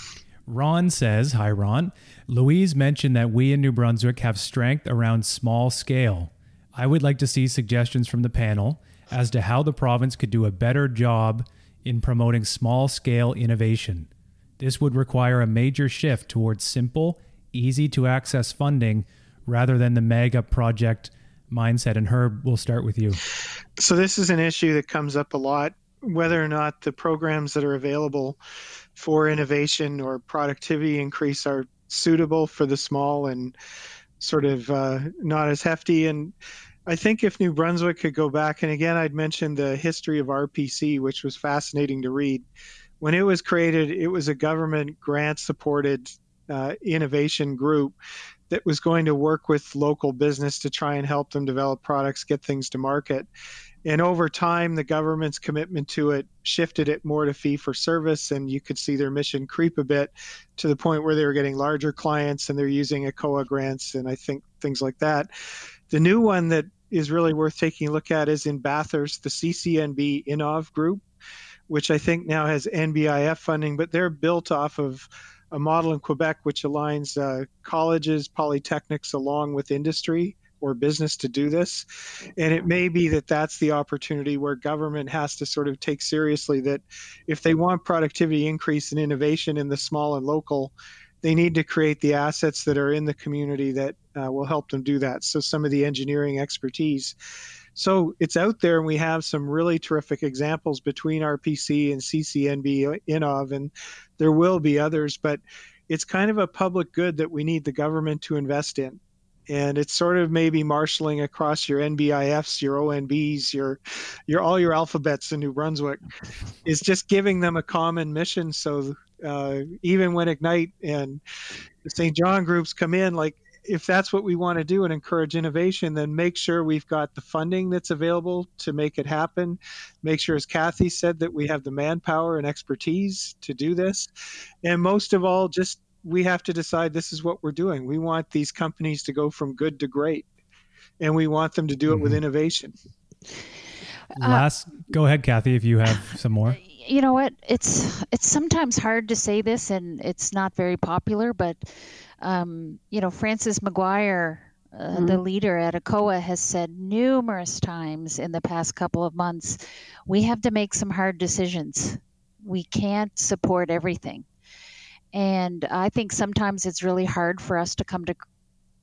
Ron says, hi, Ron. Louise mentioned that we in New Brunswick have strength around small scale. I would like to see suggestions from the panel as to how the province could do a better job in promoting small-scale innovation. This would require a major shift towards simple, easy-to-access funding rather than the mega project mindset. And Herb, we'll start with you.
So this is an issue that comes up a lot, whether or not the programs that are available for innovation or productivity increase are suitable for the small and sort of uh, not as hefty. And I think if New Brunswick could go back, and again, I'd mentioned the history of R P C, which was fascinating to read. When it was created, it was a government grant-supported uh, innovation group that was going to work with local business to try and help them develop products, get things to market. And over time, the government's commitment to it shifted it more to fee for service, and you could see their mission creep a bit to the point where they were getting larger clients and they're using E C O A grants and I think things like that. The new one that is really worth taking a look at is in Bathurst, the C C N B Innov Group, which I think now has N B I F funding, but they're built off of a model in Quebec which aligns uh, colleges, polytechnics along with industry or business to do this. And it may be that that's the opportunity where government has to sort of take seriously that if they want productivity increase and innovation in the small and local, they need to create the assets that are in the community that uh, will help them do that. So some of the engineering expertise. So it's out there, and we have some really terrific examples between R P C and C C N B Innov, and there will be others, but it's kind of a public good that we need the government to invest in. And it's sort of maybe marshaling across your N B I Fs, your O N Bs, your, your all your alphabets in New Brunswick, is just giving them a common mission. So uh, even when Ignite and the Saint John groups come in, like if that's what we want to do and encourage innovation, then make sure we've got the funding that's available to make it happen. Make sure, as Kathy said, that we have the manpower and expertise to do this. And most of all, just we have to decide this is what we're doing. We want these companies to go from good to great, and we want them to do it mm-hmm. with innovation.
Last, uh, go ahead, Kathy, if you have some more.
You know what? It's it's sometimes hard to say this, and it's not very popular, but um, you know, Francis McGuire, uh, mm-hmm. the leader at E C O A, has said numerous times in the past couple of months, we have to make some hard decisions. We can't support everything. And I think sometimes it's really hard for us to come to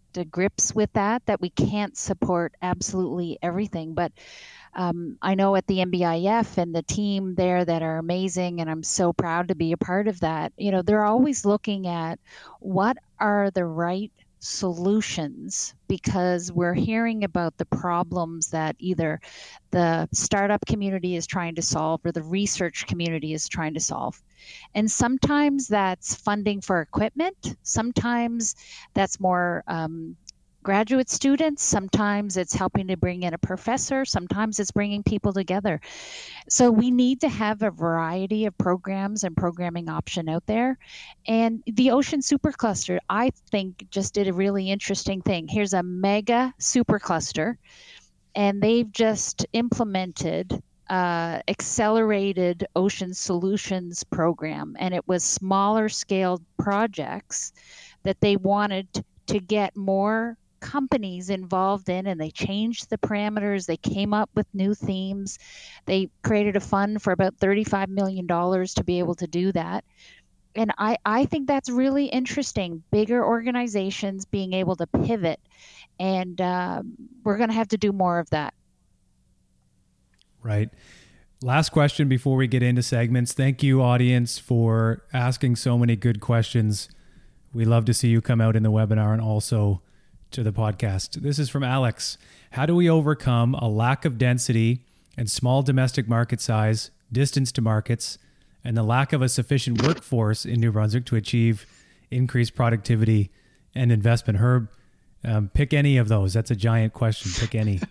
to grips with that, that we can't support absolutely everything. But um, I know at the N B I F and the team there that are amazing, and I'm so proud to be a part of that, you know, they're always looking at what are the right solutions, because we're hearing about the problems that either the startup community is trying to solve or the research community is trying to solve. And sometimes that's funding for equipment. Sometimes that's more um, graduate students. Sometimes it's helping to bring in a professor. Sometimes it's bringing people together. So we need to have a variety of programs and programming option out there. And the Ocean Supercluster, I think, just did a really interesting thing. Here's a mega supercluster, and they've just implemented uh, accelerated ocean solutions program. And it was smaller scaled projects that they wanted to get more companies involved in, and they changed the parameters. They came up with new themes. They created a fund for about thirty-five million dollars to be able to do that. And I, I think that's really interesting. Bigger organizations being able to pivot, and uh, we're going to have to do more of that.
Right. Last question before we get into segments. Thank you, audience, for asking so many good questions. We love to see you come out in the webinar and also to the podcast. This is from Alex. How do we overcome a lack of density and small domestic market size, distance to markets, and the lack of a sufficient workforce in New Brunswick to achieve increased productivity and investment? Herb, um, pick any of those. That's a giant question. Pick any.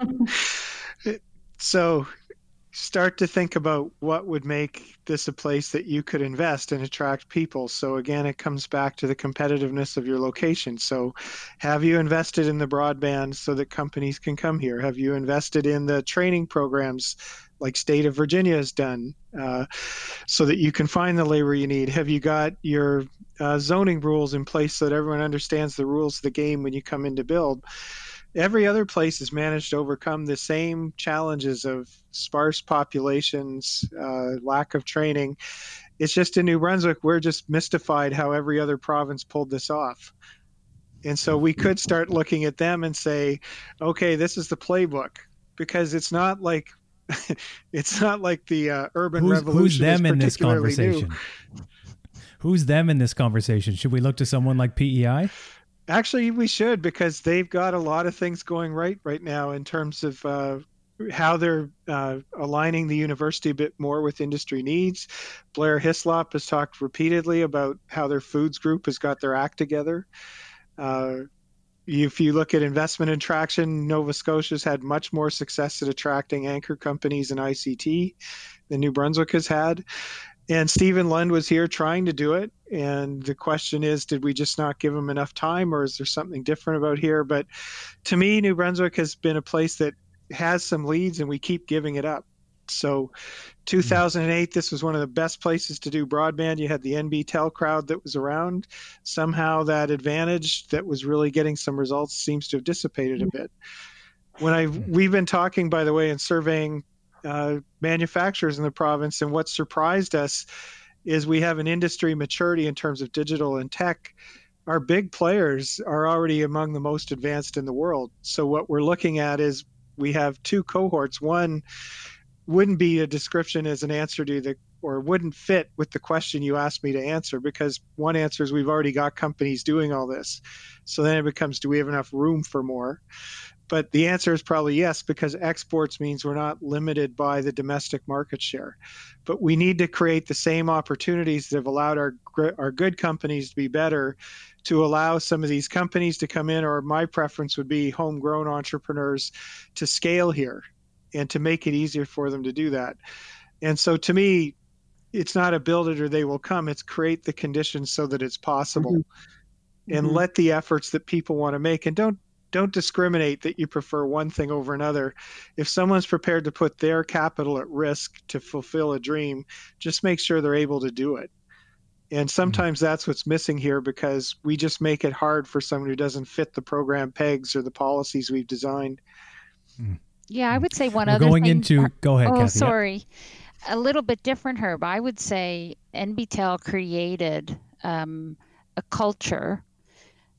So start to think about what would make this a place that you could invest and attract people. So again, it comes back to the competitiveness of your location. So have you invested in the broadband so that companies can come here? Have you invested in the training programs like State of Virginia has done uh, so that you can find the labor you need? Have you got your uh, zoning rules in place so that everyone understands the rules of the game when you come in to build? Every other place has managed to overcome the same challenges of sparse populations, uh, lack of training. It's just in New Brunswick, we're just mystified how every other province pulled this off. And so we could start looking at them and say, okay, this is the playbook, because it's not like it's not like the uh, urban
who's,
revolution.
Who's them in this conversation?
New.
Who's them in this conversation? Should we look to someone like P E I?
Actually, we should, because they've got a lot of things going right right now in terms of uh, how they're uh, aligning the university a bit more with industry needs. Blair Hislop has talked repeatedly about how their foods group has got their act together. Uh, if you look at investment attraction, Nova Scotia's had much more success at attracting anchor companies in I C T than New Brunswick has had. And Stephen Lund was here trying to do it. And the question is, did we just not give him enough time, or is there something different about here? But to me, New Brunswick has been a place that has some leads, and we keep giving it up. So two thousand eight, this was one of the best places to do broadband. You had the N B Tel crowd that was around. Somehow that advantage that was really getting some results seems to have dissipated a bit. When I we've been talking, by the way, and surveying Uh, manufacturers in the province, and what surprised us is we have an industry maturity in terms of digital and tech. Our big players are already among the most advanced in the world. So what we're looking at is we have two cohorts. One wouldn't be a description as an answer to the, or wouldn't fit with the question you asked me to answer, because one answer is we've already got companies doing all this. So then it becomes, do we have enough room for more? But the answer is probably yes, because exports means we're not limited by the domestic market share. But we need to create the same opportunities that have allowed our our good companies to be better, to allow some of these companies to come in, or my preference would be homegrown entrepreneurs to scale here and to make it easier for them to do that. And so to me, it's not a build it or they will come. It's create the conditions so that it's possible, mm-hmm. and mm-hmm. let the efforts that people want to make, and don't Don't discriminate that you prefer one thing over another. If someone's prepared to put their capital at risk to fulfill a dream, just make sure they're able to do it. And sometimes mm-hmm. that's what's missing here, because we just make it hard for someone who doesn't fit the program pegs or the policies we've designed.
Yeah, I would say one
We're
other
going
thing.
into, go ahead,
oh,
Kathy.
sorry. Yep. A little bit different, Herb. I would say N B Tel created um, a culture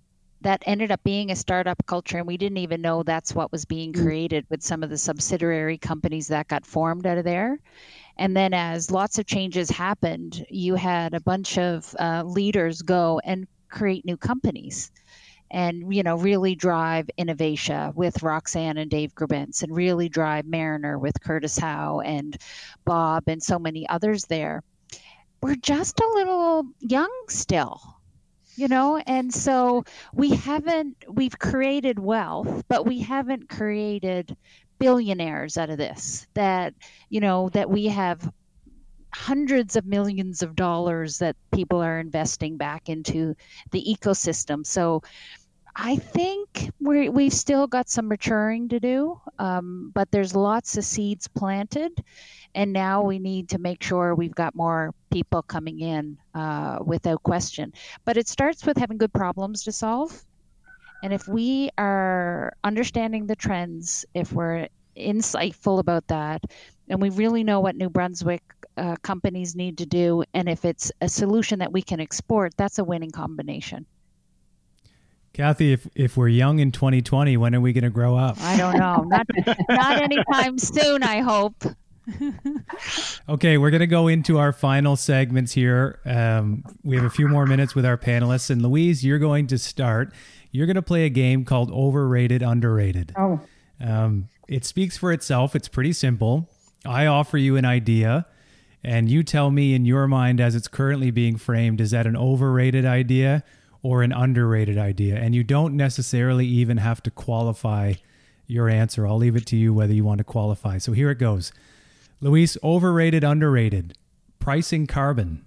that ended up being a startup culture, and we didn't even know that's what was being created with some of the subsidiary companies that got formed out of there. And then as lots of changes happened, you had a bunch of uh, leaders go and create new companies and, you know, really drive Innovatia with Roxanne and Dave Grabentz, and really drive Mariner with Curtis Howe and Bob and so many others there. We're just a little young still, you know, and so we haven't, we've created wealth, but we haven't created billionaires out of this, that, you know, that we have hundreds of millions of dollars that people are investing back into the ecosystem. So I think we we've still got some maturing to do, um, but there's lots of seeds planted, and now we need to make sure we've got more people coming in, uh, without question. But it starts with having good problems to solve, and if we are understanding the trends, if we're insightful about that, and we really know what New Brunswick uh, companies need to do, and if it's a solution that we can export, that's a winning combination.
Kathy, if if we're young in twenty twenty, when are we going to grow up?
I don't know. Not not anytime soon, I hope.
Okay, we're going to go into our final segments here. Um, we have a few more minutes with our panelists. And Louise, you're going to start. You're going to play a game called Overrated, Underrated.
Oh.
Um, it speaks for itself. It's pretty simple. I offer you an idea, and you tell me in your mind as it's currently being framed, is that an overrated idea or an underrated idea? And you don't necessarily even have to qualify your answer. I'll leave it to you whether you want to qualify. So here it goes. Louise, overrated, underrated, pricing carbon.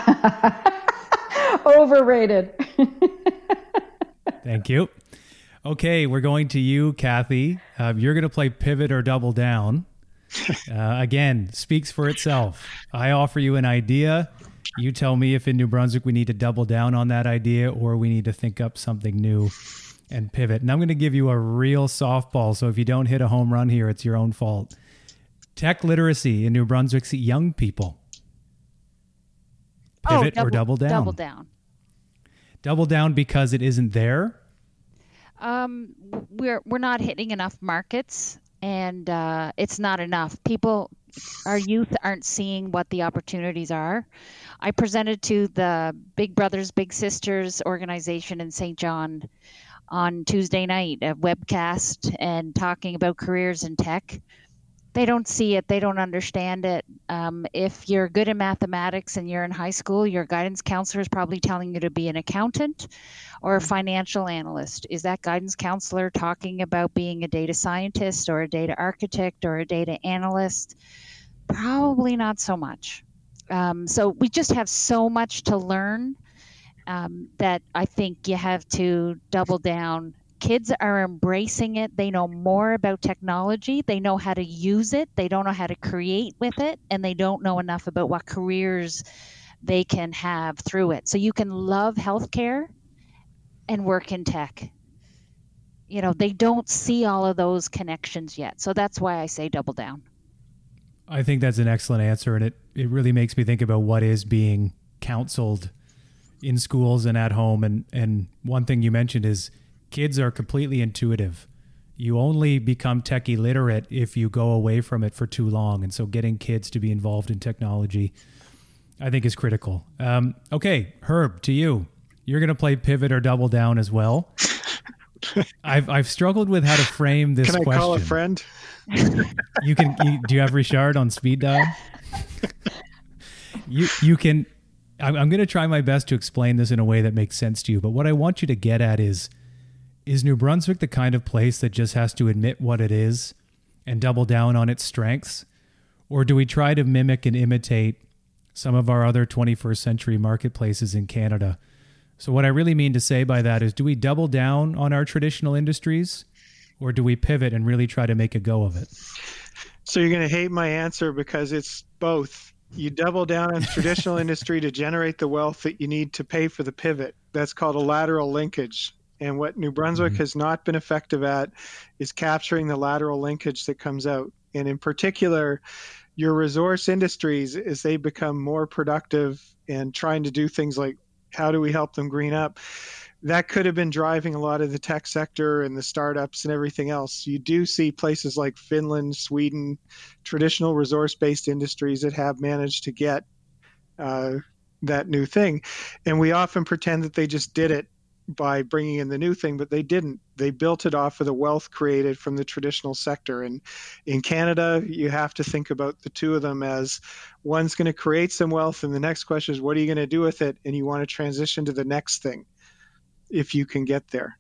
Ah, overrated.
Thank you. Okay, we're going to you, Kathy. Uh, you're going to play pivot or double down. Uh, again, speaks for itself. I offer you an idea. You tell me if in New Brunswick we need to double down on that idea or we need to think up something new and pivot. And I'm going to give you a real softball. So if you don't hit a home run here, it's your own fault. Tech literacy in New Brunswick's young people. Pivot
oh, double,
or double down?
Double down.
Double down because it isn't there?
Um, we're we're not hitting enough markets, and uh, it's not enough. People, our youth aren't seeing what the opportunities are. I presented to the Big Brothers Big Sisters organization in Saint John on Tuesday night, a webcast, and talking about careers in tech. They don't see it. They don't understand it. Um, if you're good in mathematics and you're in high school, your guidance counselor is probably telling you to be an accountant or a financial analyst. Is that guidance counselor talking about being a data scientist or a data architect or a data analyst? Probably not so much. Um, so we just have so much to learn um, that I think you have to double down. Kids are embracing it. They know more about technology. They know how to use it. They don't know how to create with it. And they don't know enough about what careers they can have through it. So you can love healthcare and work in tech. You know, they don't see all of those connections yet. So that's why I say double down.
I think that's an excellent answer. And it, it really makes me think about what is being counseled in schools and at home. And, and one thing you mentioned is kids are completely intuitive. You only become tech illiterate if you go away from it for too long. And so getting kids to be involved in technology, I think, is critical. Um, okay, Herb, to you. You're going to play pivot or double down as well. I've I've struggled with how to frame this question.
Can I call a friend?
You can. You, do you have Richard on speed dial? You you can. I'm, I'm going to try my best to explain this in a way that makes sense to you. But what I want you to get at is, is New Brunswick the kind of place that just has to admit what it is and double down on its strengths? Or do we try to mimic and imitate some of our other twenty-first century marketplaces in Canada? So what I really mean to say by that is, do we double down on our traditional industries, or do we pivot and really try to make a go of it?
So you're going to hate my answer because it's both. You double down on traditional industry to generate the wealth that you need to pay for the pivot. That's called a lateral linkage. And what New Brunswick mm-hmm. has not been effective at is capturing the lateral linkage that comes out. And in particular, your resource industries, as they become more productive and trying to do things like how do we help them green up, that could have been driving a lot of the tech sector and the startups and everything else. You do see places like Finland, Sweden, traditional resource-based industries that have managed to get uh, that new thing. And we often pretend that they just did it by bringing in the new thing, but they didn't. They built it off of the wealth created from the traditional sector. And in Canada, you have to think about the two of them as one's going to create some wealth, and the next question is, what are you going to do with it? And you want to transition to the next thing if you can get there.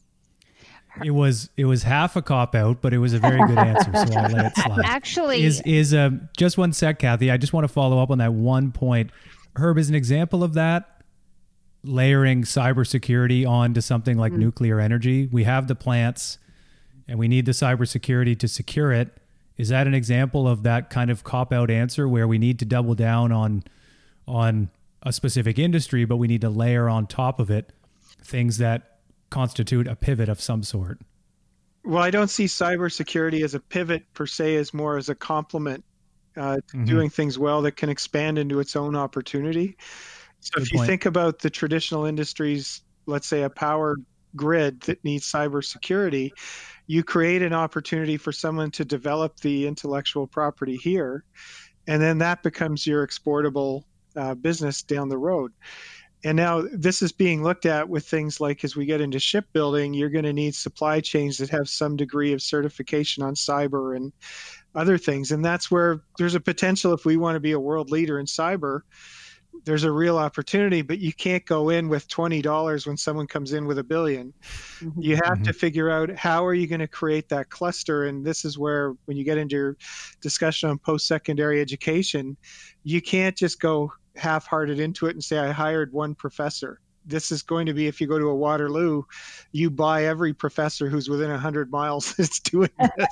It was it was half a cop out, but it was a very good answer, so I'll let it slide.
Actually,
is is um, just one sec, Kathy. I just want to follow up on that one point. Herb is an example of that, layering cybersecurity onto something like mm. nuclear energy. We have the plants, and we need the cybersecurity to secure it. Is that an example of that kind of cop out answer where we need to double down on on a specific industry, but we need to layer on top of it things that constitute a pivot of some sort?
Well, I don't see cybersecurity as a pivot per se, as more as a complement uh, to mm-hmm. doing things well that can expand into its own opportunity. So Good if you point. think about the traditional industries, let's say a power grid that needs cybersecurity, you create an opportunity for someone to develop the intellectual property here, and then that becomes your exportable uh, business down the road. And now this is being looked at with things like, as we get into shipbuilding, you're going to need supply chains that have some degree of certification on cyber and other things. And that's where there's a potential, if we want to be a world leader in cyber, there's a real opportunity, but you can't go in with twenty dollars when someone comes in with a billion. Mm-hmm. You have mm-hmm. to figure out, how are you going to create that cluster? And this is where, when you get into your discussion on post-secondary education, you can't just go half-hearted into it and say, I hired one professor. This is going to be, if you go to a Waterloo, you buy every professor who's within one hundred miles that's doing this.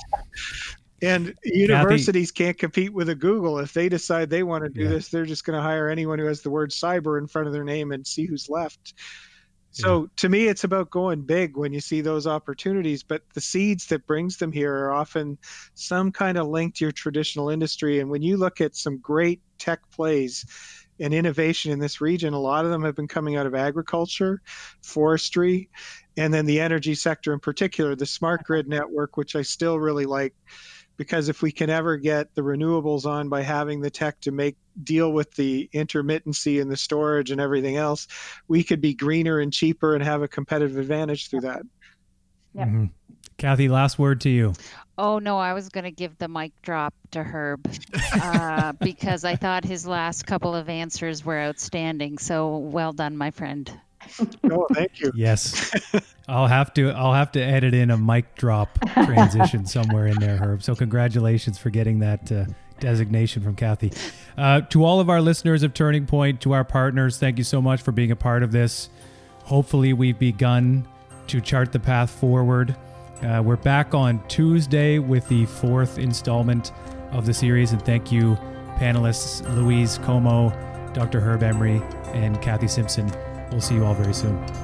And universities Kathy, can't compete with a Google. If they decide they want to do yeah. this, they're just going to hire anyone who has the word cyber in front of their name and see who's left. So yeah. to me, it's about going big when you see those opportunities, but the seeds that brings them here are often some kind of link to your traditional industry. And when you look at some great tech plays and innovation in this region, a lot of them have been coming out of agriculture, forestry, and then the energy sector in particular, the smart grid network, which I still really like, because if we can ever get the renewables on by having the tech to make deal with the intermittency and the storage and everything else, we could be greener and cheaper and have a competitive advantage through that.
Yeah. Mm-hmm. Kathy, last word to you.
Oh, no, I was going to give the mic drop to Herb uh, because I thought his last couple of answers were outstanding. So well done, my friend.
Oh, thank you.
Yes. I'll have to I'll have to edit in a mic drop transition somewhere in there, Herb. So congratulations for getting that uh, designation from Kathy. Uh, to all of our listeners of Turning Point, to our partners, thank you so much for being a part of this. Hopefully we've begun to chart the path forward. Uh, we're back on Tuesday with the fourth installment of the series, and thank you, panelists Louise Como, Doctor Herb Emery, and Kathy Simpson. We'll see you all very soon.